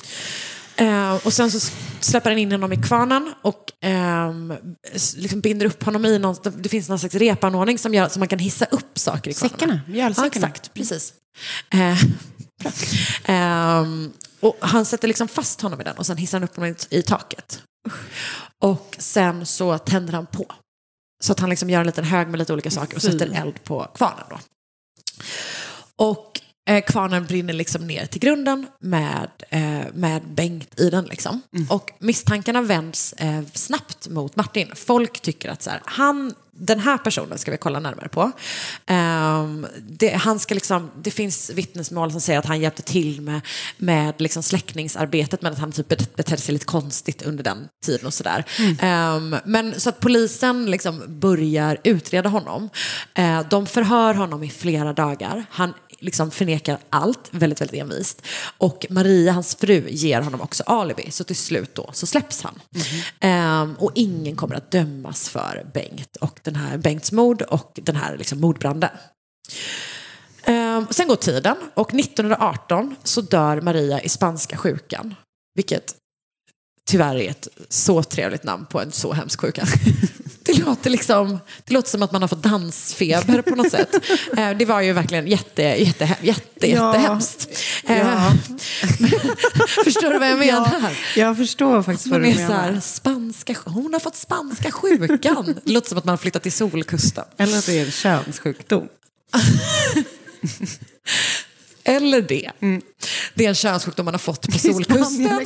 Uh, och sen så släpper han in honom i kvarnen och um, liksom binder upp honom i någon, det finns någon slags repanordning som gör så man kan hissa upp saker i kvarnen. Säckarna, mjölsäckarna. Ja, exakt, precis. Uh, um, och han sätter liksom fast honom i den och sen hissar han upp honom i, i taket. Uh. Och sen så tänder han på. Så att han liksom gör en liten hög med lite olika saker och sätter eld på kvarnen då. Och Eh, kvarnen brinner liksom ner till grunden med, eh, med Bengt i den. Liksom. Mm. Och misstankarna vänds eh, snabbt mot Martin. Folk tycker att så här, han, den här personen ska vi kolla närmare på. Eh, det, han ska liksom, det finns vittnesmål som säger att han hjälpte till med, med liksom släckningsarbetet, men att han typ betedde sig lite konstigt under den tiden och sådär. Mm. Eh, men så att polisen liksom börjar utreda honom. Eh, de förhör honom i flera dagar. Han liksom förnekar allt väldigt, väldigt envist. Och Maria, hans fru, ger honom också alibi. Så till slut då så släpps han. Mm. Um, och ingen kommer att dömas för Bengt och den här Bengts mord och den här liksom mordbranden. Um, sen går tiden och nittonhundraarton så dör Maria i spanska sjukan. Vilket tyvärr är ett så trevligt namn på en så hemsk sjuka. Det låter, liksom, det låter som att man har fått dansfeber på något sätt. Det var ju verkligen jätte, jätte, jätte, ja. jättehemskt. Ja. Förstår du vad jag menar? Ja, jag förstår faktiskt vad du menar. Så här, spanska, hon har fått spanska sjukan. Det låter som att man har flyttat till Solkusten. Eller att det är en könssjukdom. Eller det. Mm. Det är en könssjukdom man har fått på Solkusten.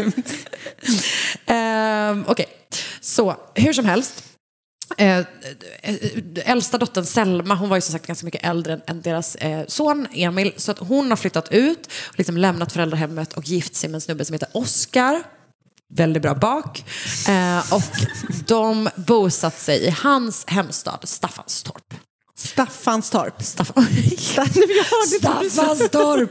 um, Okej, okay. Så hur som helst. Eh, äldsta dottern Selma, hon var ju som sagt ganska mycket äldre än, än deras eh, son Emil, så att hon har flyttat ut och liksom lämnat föräldrahemmet och gift sig med en snubbe som heter Oscar, väldigt bra bak, eh, och de bosatt sig i hans hemstad Staffanstorp. Staffanstorp. Staffan... Staffanstorp.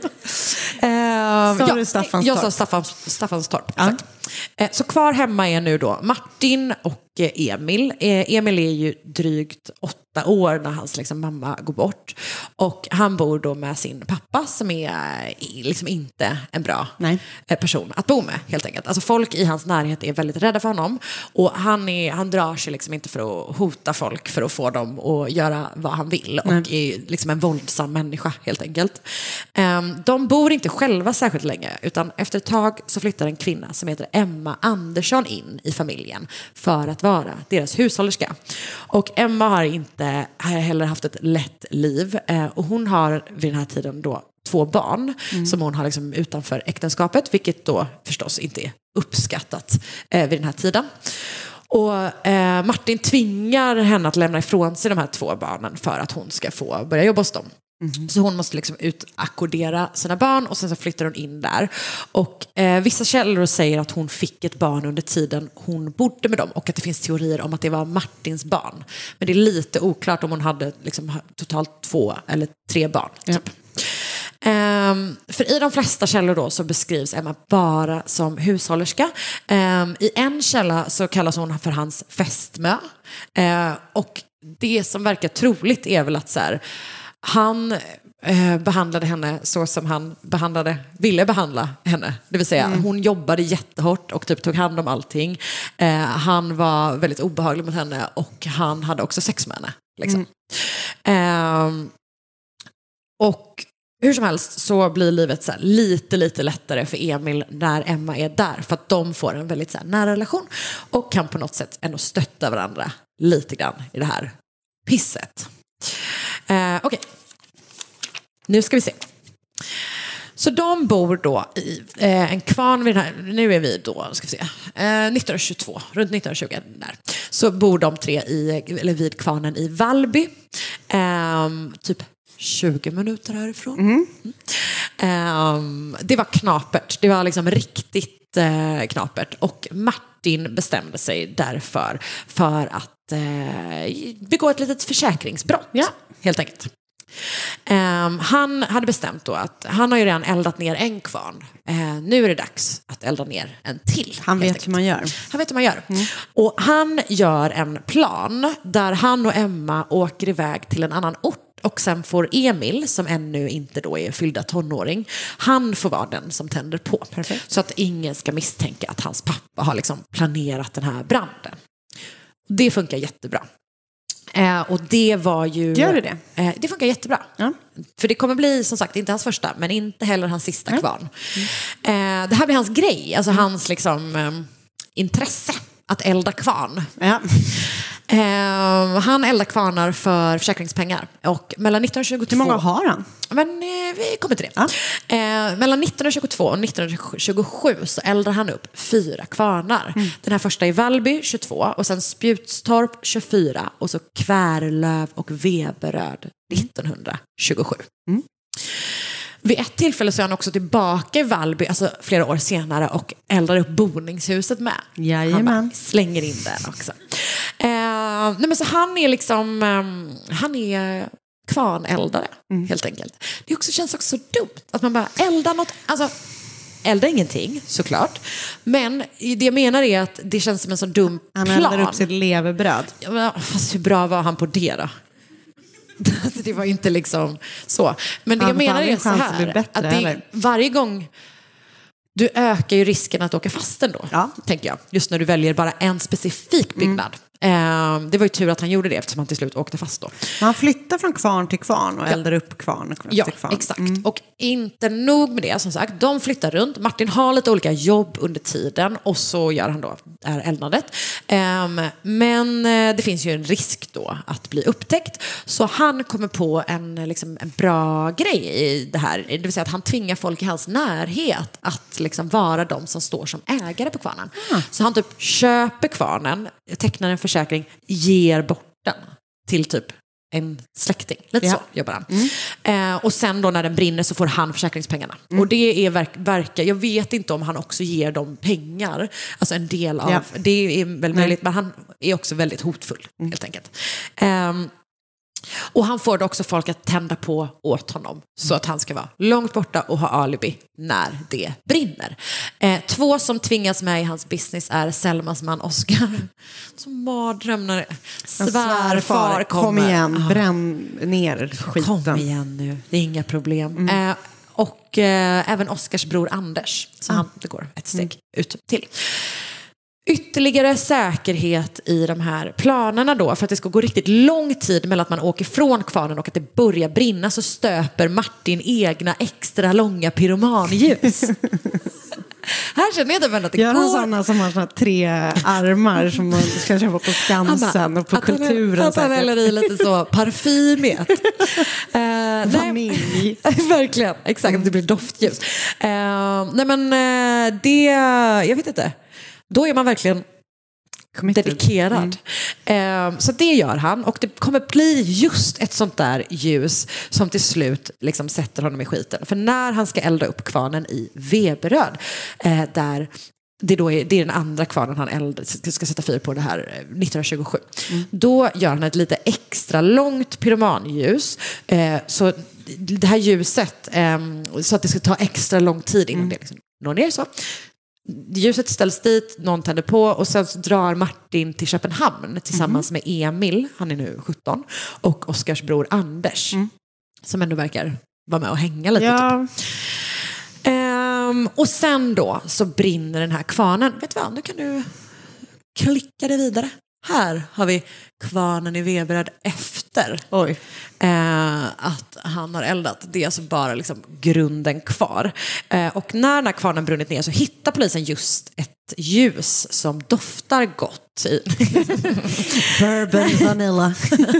eh, Sa ja, du Staffanstorp? Jag sa Staffans, Staffanstorp. Ja. Eh, så kvar hemma är nu då Martin och eh, Emil. Eh, Emil är ju drygt åtta år när hans liksom, mamma går bort. Och han bor då med sin pappa som är eh, liksom inte en bra Nej. eh, person att bo med, helt enkelt. Alltså folk i hans närhet är väldigt rädda för honom. Och han, är, han drar sig liksom inte för att hota folk för att få dem att göra vad han vill. Nej. Och är liksom en våldsam människa, helt enkelt. Um, de bor inte själva särskilt länge, utan efter ett tag så flyttar en kvinna som heter Emma Andersson in i familjen för att vara deras hushållerska. Och Emma har inte heller haft ett lätt liv, uh, och hon har vid den här tiden då två barn mm. som hon har liksom utanför äktenskapet, vilket då förstås inte är uppskattat uh, vid den här tiden. Och eh, Martin tvingar henne att lämna ifrån sig de här två barnen för att hon ska få börja jobba hos dem. Mm. Så hon måste liksom utackordera sina barn och sen så flyttar hon in där. Och eh, vissa källor säger att hon fick ett barn under tiden hon bodde med dem och att det finns teorier om att det var Martins barn. Men det är lite oklart om hon hade liksom totalt två eller tre barn. Typ. Ja. Um, för i de flesta källor då så beskrivs Emma bara som hushållerska. Um, I en källa så kallas hon för hans fästmö. Uh, och det som verkar troligt är väl att så här, han uh, behandlade henne så som han behandlade, ville behandla henne. Det vill säga mm. hon jobbade jättehårt och typ tog hand om allting. Uh, han var väldigt obehaglig mot henne och han hade också sex med henne. Liksom. Mm. Um, och hur som helst så blir livet så här lite, lite lättare för Emil när Emma är där. För att de får en väldigt så här nära relation och kan på något sätt ändå stötta varandra lite grann i det här pisset. Eh, Okej, okay. Nu ska vi se. Så de bor då i eh, en kvarn vid den här, nu är vi då, ska vi se, eh, nittonhundratjugotvå, runt nittonhundratjugo där. Så bor de tre i, eller vid kvarnen i Vallby. Eh, typ tjugo minuter härifrån. Mm. Um, det var knapert. Det var liksom riktigt uh, knapert. Och Martin bestämde sig därför för att uh, begå ett litet försäkringsbrott. Ja. Helt enkelt. Um, han hade bestämt då att han har ju redan eldat ner en kvarn. Uh, nu är det dags att elda ner en till. Han vet hur man gör. Han vet hur man gör. Mm. Och han gör en plan där han och Emma åker iväg till en annan ort. Och sen får Emil, som ännu inte då är fyllda tonåring, han får vara den som tänder på. Perfekt. Så att ingen ska misstänka att hans pappa har liksom planerat den här branden. Det funkar jättebra. Eh, och det var ju... Gör det det? Eh, det funkar jättebra. Ja. För det kommer bli, som sagt, inte hans första, men inte heller hans sista mm. kvarn. Mm. Eh, det här blir hans grej, alltså mm. hans liksom, eh, intresse att elda kvarn. Ja. Eh, han eldar kvarnar för försäkringspengar. Och mellan nittonhundratjugotvå... Hur många har han? Men eh, vi kommer till det. Ja. Eh, mellan nittonhundratjugotvå och nittonhundratjugosju så eldar han upp fyra kvarnar. Mm. Den här första i Vallby tjugotvå och sen Spjutstorp tjugofyra och så Kvärlöv och Veberöd nittonhundratjugosju. Mm. Vid ett tillfälle så är han också tillbaka i Vallby, alltså flera år senare, och eldar upp boningshuset med. Jajamän. Han bara slänger in den också. Eh, nej men så han är liksom, eh, han är kvarneldare mm. helt enkelt. Det också, känns också så dumt att man bara eldar något, alltså elda ingenting såklart, men det jag menar är att det känns som en så dum han plan. Han eldar upp sitt levebröd. Ja, men, fast hur bra var han på det då? Det var inte liksom så. Men det han jag menar är så här bättre, att det, varje gång du ökar ju risken att åka fast ändå, ja. tänker jag. Just när du väljer bara en specifik byggnad. Mm. Eh, det var ju tur att han gjorde det eftersom han till slut åkte fast då. Men han flyttar från kvarn till kvarn och ja. eldar upp kvarn efter ja, kvarn. Exakt. Mm. Och inte nog med det, som sagt. De flyttar runt. Martin har lite olika jobb under tiden och så gör han då det här eldnadet. Eh, men det finns ju en risk då att bli upptäckt. Så han kommer på en, liksom, en bra grej i det här. Det vill säga att han tvingar folk i hans närhet att liksom vara de som står som ägare på kvarnen. Mm. Så han typ köper kvarnen, tecknar en försäkring, ger bort den till typ en släkting. Lite ja. så jobbar han. Mm. Eh, och sen då när den brinner så får han försäkringspengarna. Mm. Och det är verk, verkar, jag vet inte om han också ger dem pengar. Alltså en del av, ja. det är väl möjligt, men han är också väldigt hotfull mm. helt enkelt. Eh, och han får då också folk att tända på åt honom så att han ska vara långt borta och ha alibi när det brinner. Eh, två som tvingas med i hans business är Selmas man Oskar. Som mardröm när svärfar kommer. Kom igen, bränn ner skiten. Kom igen nu, det är inga problem. Mm. Eh, och eh, även Oskars bror Anders. Så mm. han, det går ett steg mm. ut till. Ytterligare säkerhet i de här planerna då, för att det ska gå riktigt lång tid mellan att man åker från kvarnen och att det börjar brinna, så stöper Martin egna extra långa pyromanljus. Här känner jag att det Gör går... han sådana som har såna tre armar som man ska köpa på Skansen bara, och på Kulturen. Att han häller i lite så parfymet. uh, Vanilj. Verkligen, exakt, mm. det blir doftljus. Uh, nej men uh, det, jag vet inte. Då är man verkligen committed. Dedikerad. Mm. Eh, så det gör han. Och det kommer bli just ett sånt där ljus som till slut liksom sätter honom i skiten. För när han ska elda upp kvarnen i Veberöd, eh, där det, då är, det är den andra kvarnen han eld, ska sätta fyr på det här nittonhundratjugosju. Mm. Då gör han ett lite extra långt pyromanljus. Eh, så det här ljuset, eh, så att det ska ta extra lång tid innan mm. det liksom når ner så. Ljuset ställs dit, någon tänder på och sen så drar Martin till Köpenhamn tillsammans mm. med Emil, han är nu sjutton, och Oskars bror Anders mm. som ändå verkar vara med och hänga lite. Ja. Typ. Um, och sen då så brinner den här kvarnen. Vet du vad, nu kan du klicka det vidare. Här har vi kvarnen i Veberöd efter Oj. Eh, att han har eldat. Det är alltså bara liksom grunden kvar. Eh, och när den här kvarnen brunnit ner så hittar polisen just ett ljus som doftar gott. I. Bourbon vanilla.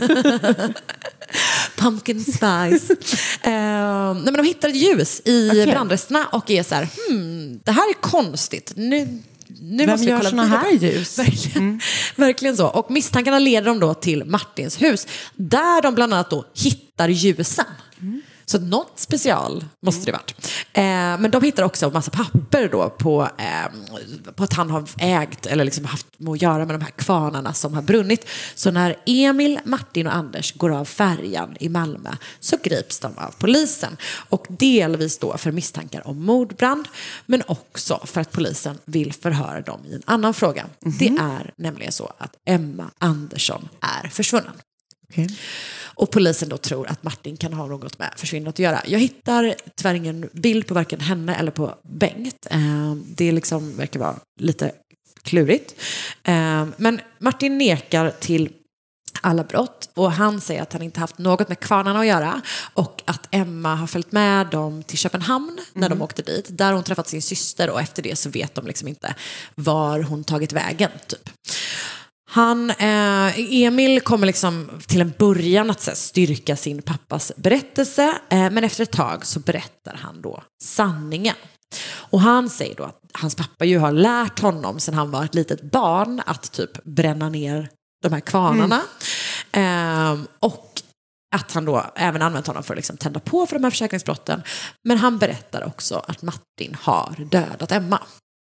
Pumpkin spice. Eh, nej, men de hittar ett ljus i okay. brandresterna och är så här, hmm, det här är konstigt. Nu Nu Vem måste gör såna här ljus? Verkligen, mm. verkligen så. Och misstankarna leder dem då till Martins hus, där de bland annat då hittar ljusen. Mm. Så något special måste det varit. Eh, men de hittar också en massa papper då på, eh, på att han har ägt eller liksom haft med att göra med de här kvarnarna som har brunnit. Så när Emil, Martin och Anders går av färjan i Malmö så grips de av polisen. Och delvis då för misstankar om mordbrand, men också för att polisen vill förhöra dem i en annan fråga. Mm-hmm. Det är nämligen så att Emma Andersson är försvunnen. Okay. Och polisen då tror att Martin kan ha något med försvinnandet att göra. Jag hittar tyvärr ingen bild på varken henne eller på Bengt. Det liksom verkar vara lite klurigt. Men Martin nekar till alla brott och han säger att han inte haft något med kvarnarna att göra och att Emma har följt med dem till Köpenhamn när mm. de åkte dit. Där har hon träffat sin syster och efter det så vet de liksom inte var hon tagit vägen typ. Han, eh, Emil kommer liksom till en början att så här, styrka sin pappas berättelse. Eh, men efter ett tag så berättar han då sanningen. Och han säger då att hans pappa ju har lärt honom sedan han var ett litet barn att typ bränna ner de här kvarnarna. Mm. Eh, och att han då även använt honom för att liksom tända på för de här försäkringsbrotten. Men han berättar också att Martin har dödat Emma.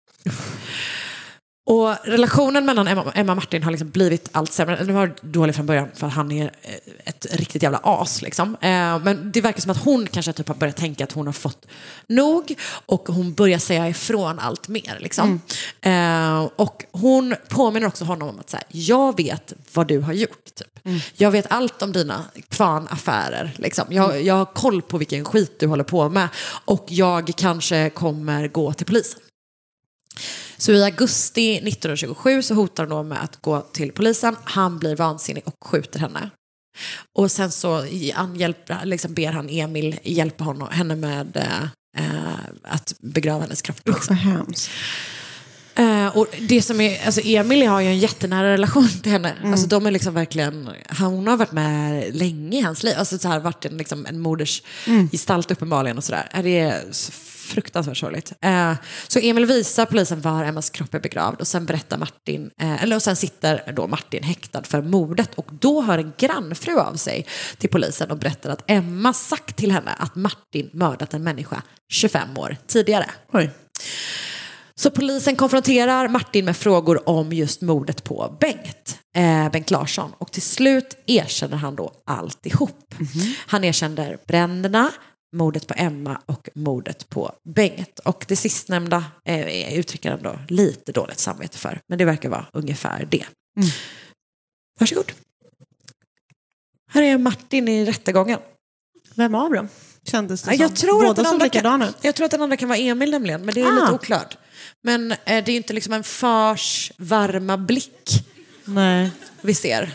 Och relationen mellan Emma, Emma och Martin har liksom blivit allt sämre. Nu var det dåligt från början för han är ett riktigt jävla as. Liksom. Eh, men det verkar som att hon kanske typ har börjat tänka att hon har fått nog. Och hon börjar säga ifrån allt mer. Liksom. Mm. Eh, och hon påminner också honom om att så här, jag vet vad du har gjort. Typ. Mm. Jag vet allt om dina kvarnaffärer. Liksom. Jag, mm. jag har koll på vilken skit du håller på med. Och jag kanske kommer gå till polisen. Så i augusti nittonhundratjugosju så hotar hon då med att gå till polisen. Han blir vansinnig och skjuter henne. Och sen så hjälper, liksom ber han Emil hjälpa honom, henne med eh, att begrava hennes kropp. Usch, vad hemskt. Uh, och det som är, alltså Emil har ju en jättenära relation till henne. Mm. Alltså de är liksom verkligen, hon har varit med länge i hans liv. Alltså så här varit en, liksom, en moders mm. gestalt uppenbarligen och sådär. Det är så fruktansvärt sorgligt. Uh, så Emil visar polisen var Emmas kropp är begravd och sen berättar Martin, uh, eller och sen sitter då Martin häktad för mordet och då hör en grannfru av sig till polisen och berättar att Emma sagt till henne att Martin mördat en människa tjugofem år tidigare. Oj. Så polisen konfronterar Martin med frågor om just mordet på Bengt, eh, Bengt Larsson. Och till slut erkänner han då alltihop. Mm-hmm. Han erkänner bränderna, mordet på Emma och mordet på Bengt. Och det sistnämnda eh, uttrycker han då lite dåligt samvete för. Men det verkar vara ungefär det. Mm. Varsågod. Här är Martin i rättegången. Vem av dem? Kändes det ja, jag, tror båda att den som andra kan, jag tror att den andra kan vara Emil nämligen. Men det är ah. lite oklart. Men eh, det är ju inte liksom en fars varma blick. Nej. Vi ser.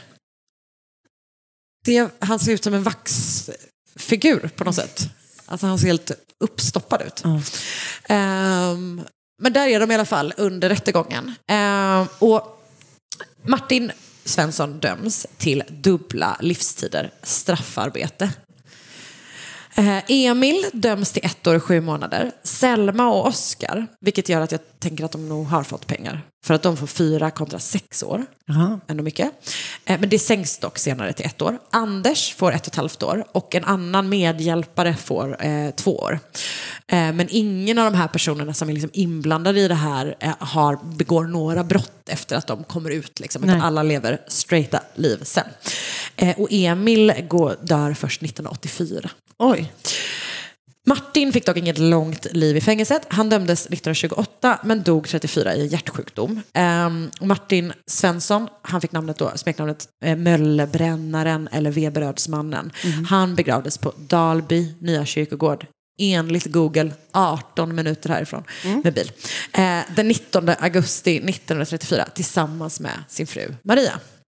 Det, han ser ut som en vaxfigur på något sätt. Alltså han ser helt uppstoppad ut. Mm. Um, men där är de i alla fall under rättegången. Um, och Martin Svensson döms till dubbla livstider straffarbete. Eh, Emil döms till ett år och sju månader. Selma och Oskar, vilket gör att jag tänker att de nog har fått pengar. För att de får fyra kontra sex år. Aha. Ändå mycket. Eh, men det sänks dock senare till ett år. Anders får ett och ett halvt år. Och en annan medhjälpare får eh, två år. Eh, men ingen av de här personerna som är liksom inblandade i det här eh, har, begår några brott efter att de kommer ut. Liksom, utan alla lever straighta liv sen. Eh, och Emil går, dör först nittonhundraåttiofyra. Oj. Martin fick dock inget långt liv i fängelset. Han dömdes nittonhundratjugoåtta men dog trettiofyra i hjärtsjukdom. Um, och Martin Svensson, han fick namnet då, smeknamnet eh, Möllebrännaren eller Veberödsmannen. Mm. Han begravdes på Dalby, Nya kyrkogård. Enligt Google arton minuter härifrån mm. med bil. Eh, den nittonde augusti nittonhundratrettiofyra tillsammans med sin fru Maria.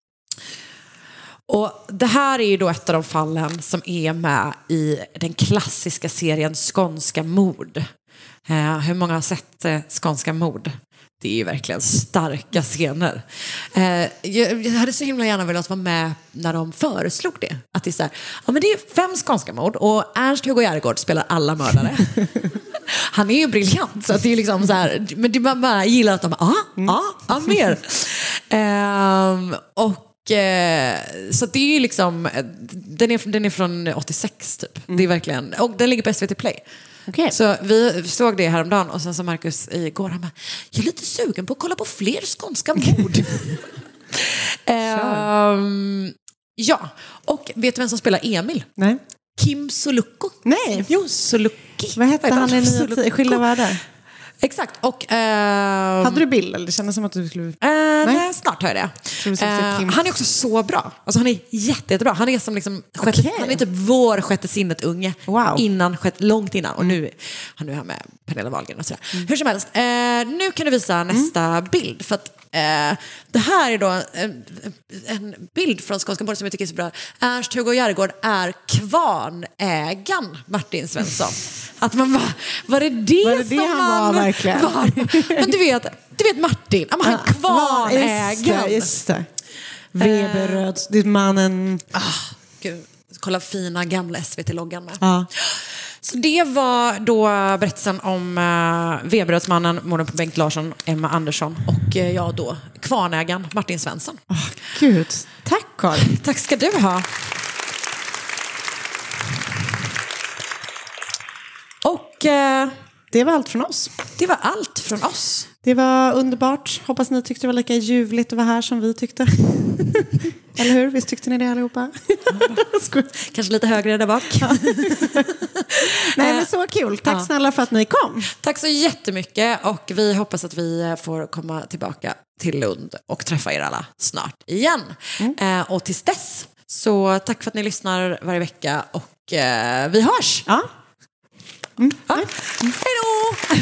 Och det här är ju då ett av de fallen som är med i den klassiska serien Skånska mord. Eh, hur många har sett eh, Skånska mord? Det är ju verkligen starka scener. Eh, jag, jag hade så himla gärna velat vara med när de föreslog det. Att det är så här, ja men det är fem skånska mord och Ernst-Hugo Järegård spelar alla mördare. Han är ju briljant så att det är liksom så här, men det man bara gillar att de, ja, ja, ja, mer. Eh, och så det är ju liksom den är, den är från åttiosex typ. Mm. Det är verkligen, och den ligger på S V T Play. Okay. Så vi såg det häromdagen och sen så Marcus igår han bara, jag är lite sugen på att kolla på fler skånska mord. um, ja, och vet du vem som spelar Emil? Nej. Kim Sulocco. Nej. Jo, Sulocki. Vad hette han i Nya Skilda världar? Exakt. Och, eh, hade du bild eller det kändes som att du skulle... Eh, nej, snart har jag det. Eh, han är också så bra. Alltså, han är jätte, jättebra. Han är som liksom sjätte, okay. Han är typ vår sjätte sinnet unge. Wow. Innan, sjätte, långt innan. Och nu, han nu är han med Pernilla Wahlgren och sådär. Mm. Hur som helst, eh, nu kan du visa nästa mm. bild. För att eh, det här är då en, en bild från Skånska Morgon som jag tycker är så bra. Ernst-Hugo Järegård är kvarnägaren Martin Svensson. Att man bara, var det det, var det, som det han man var verkligen? Var? Men du vet, du vet Martin, ja, han kvarnägaren. Just det, just det. Weberöds, det är mannen. Ah, gud, kolla fina gamla S V T-loggan med. Ja. Så det var då berättelsen om uh, Weberödsmannen, morden på Bengt Larsson, Emma Andersson och uh, jag då, kvarnägaren Martin Svensson. Oh, Gud, tack Karin. Tack ska du ha. Och uh, det var allt från oss. Det var allt från oss. Det var underbart. Hoppas ni tyckte det var lika ljuvligt att vara här som vi tyckte. Eller hur? Visst tyckte ni det allihopa? Kanske lite högre där bak. Nej, men så kul. Tack ja. snälla för att ni kom. Tack så jättemycket. Och vi hoppas att vi får komma tillbaka till Lund och träffa er alla snart igen. Mm. Eh, och tills dess, så tack för att ni lyssnar varje vecka. Och eh, vi hörs. Ja. Mm. Ja. Mm. Hej då!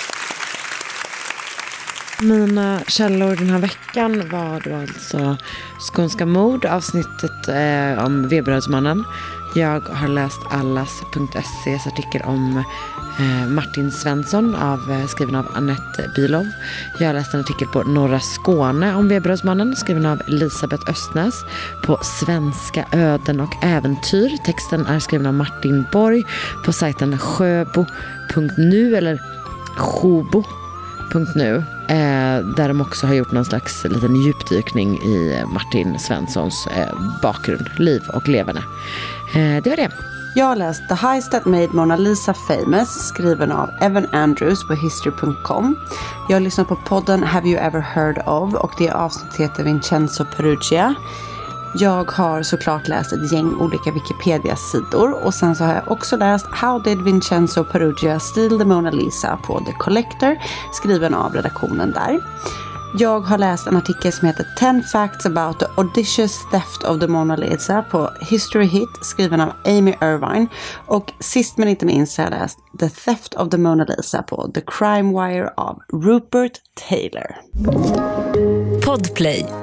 Mina källor den här veckan var då alltså Skånska mord, avsnittet eh, om Weberödsmannen. Jag har läst allas punkt se's artikel om eh, Martin Svensson av, eh, skriven av Annette Bylov. Jag har läst en artikel på Norra Skåne om Weberödsmannen, skriven av Elisabeth Östnäs, på Svenska öden och äventyr. Texten är skriven av Martin Borg på sajten sjöbo punkt nu eller sjöbo punkt nu, eh, där de också har gjort någon slags liten djupdykning i Martin Svenssons eh, bakgrund, liv och levande. Eh, det var det. Jag har läst The Heist That Made Mona Lisa Famous, skriven av Evan Andrews på history punkt com. Jag har lyssnat på podden Have You Ever Heard Of, och det avsnitt heter Vincenzo Perugia. Jag har såklart läst ett gäng olika Wikipedia-sidor, och sen så har jag också läst How Did Vincenzo Perugia Steal the Mona Lisa på The Collector, skriven av redaktionen där. Jag har läst en artikel som heter ten facts about the audacious theft of the Mona Lisa på History Hit, skriven av Amy Irvine. Och sist men inte minst har jag läst The Theft of the Mona Lisa på The Crime Wire av Rupert Taylor. Podplay.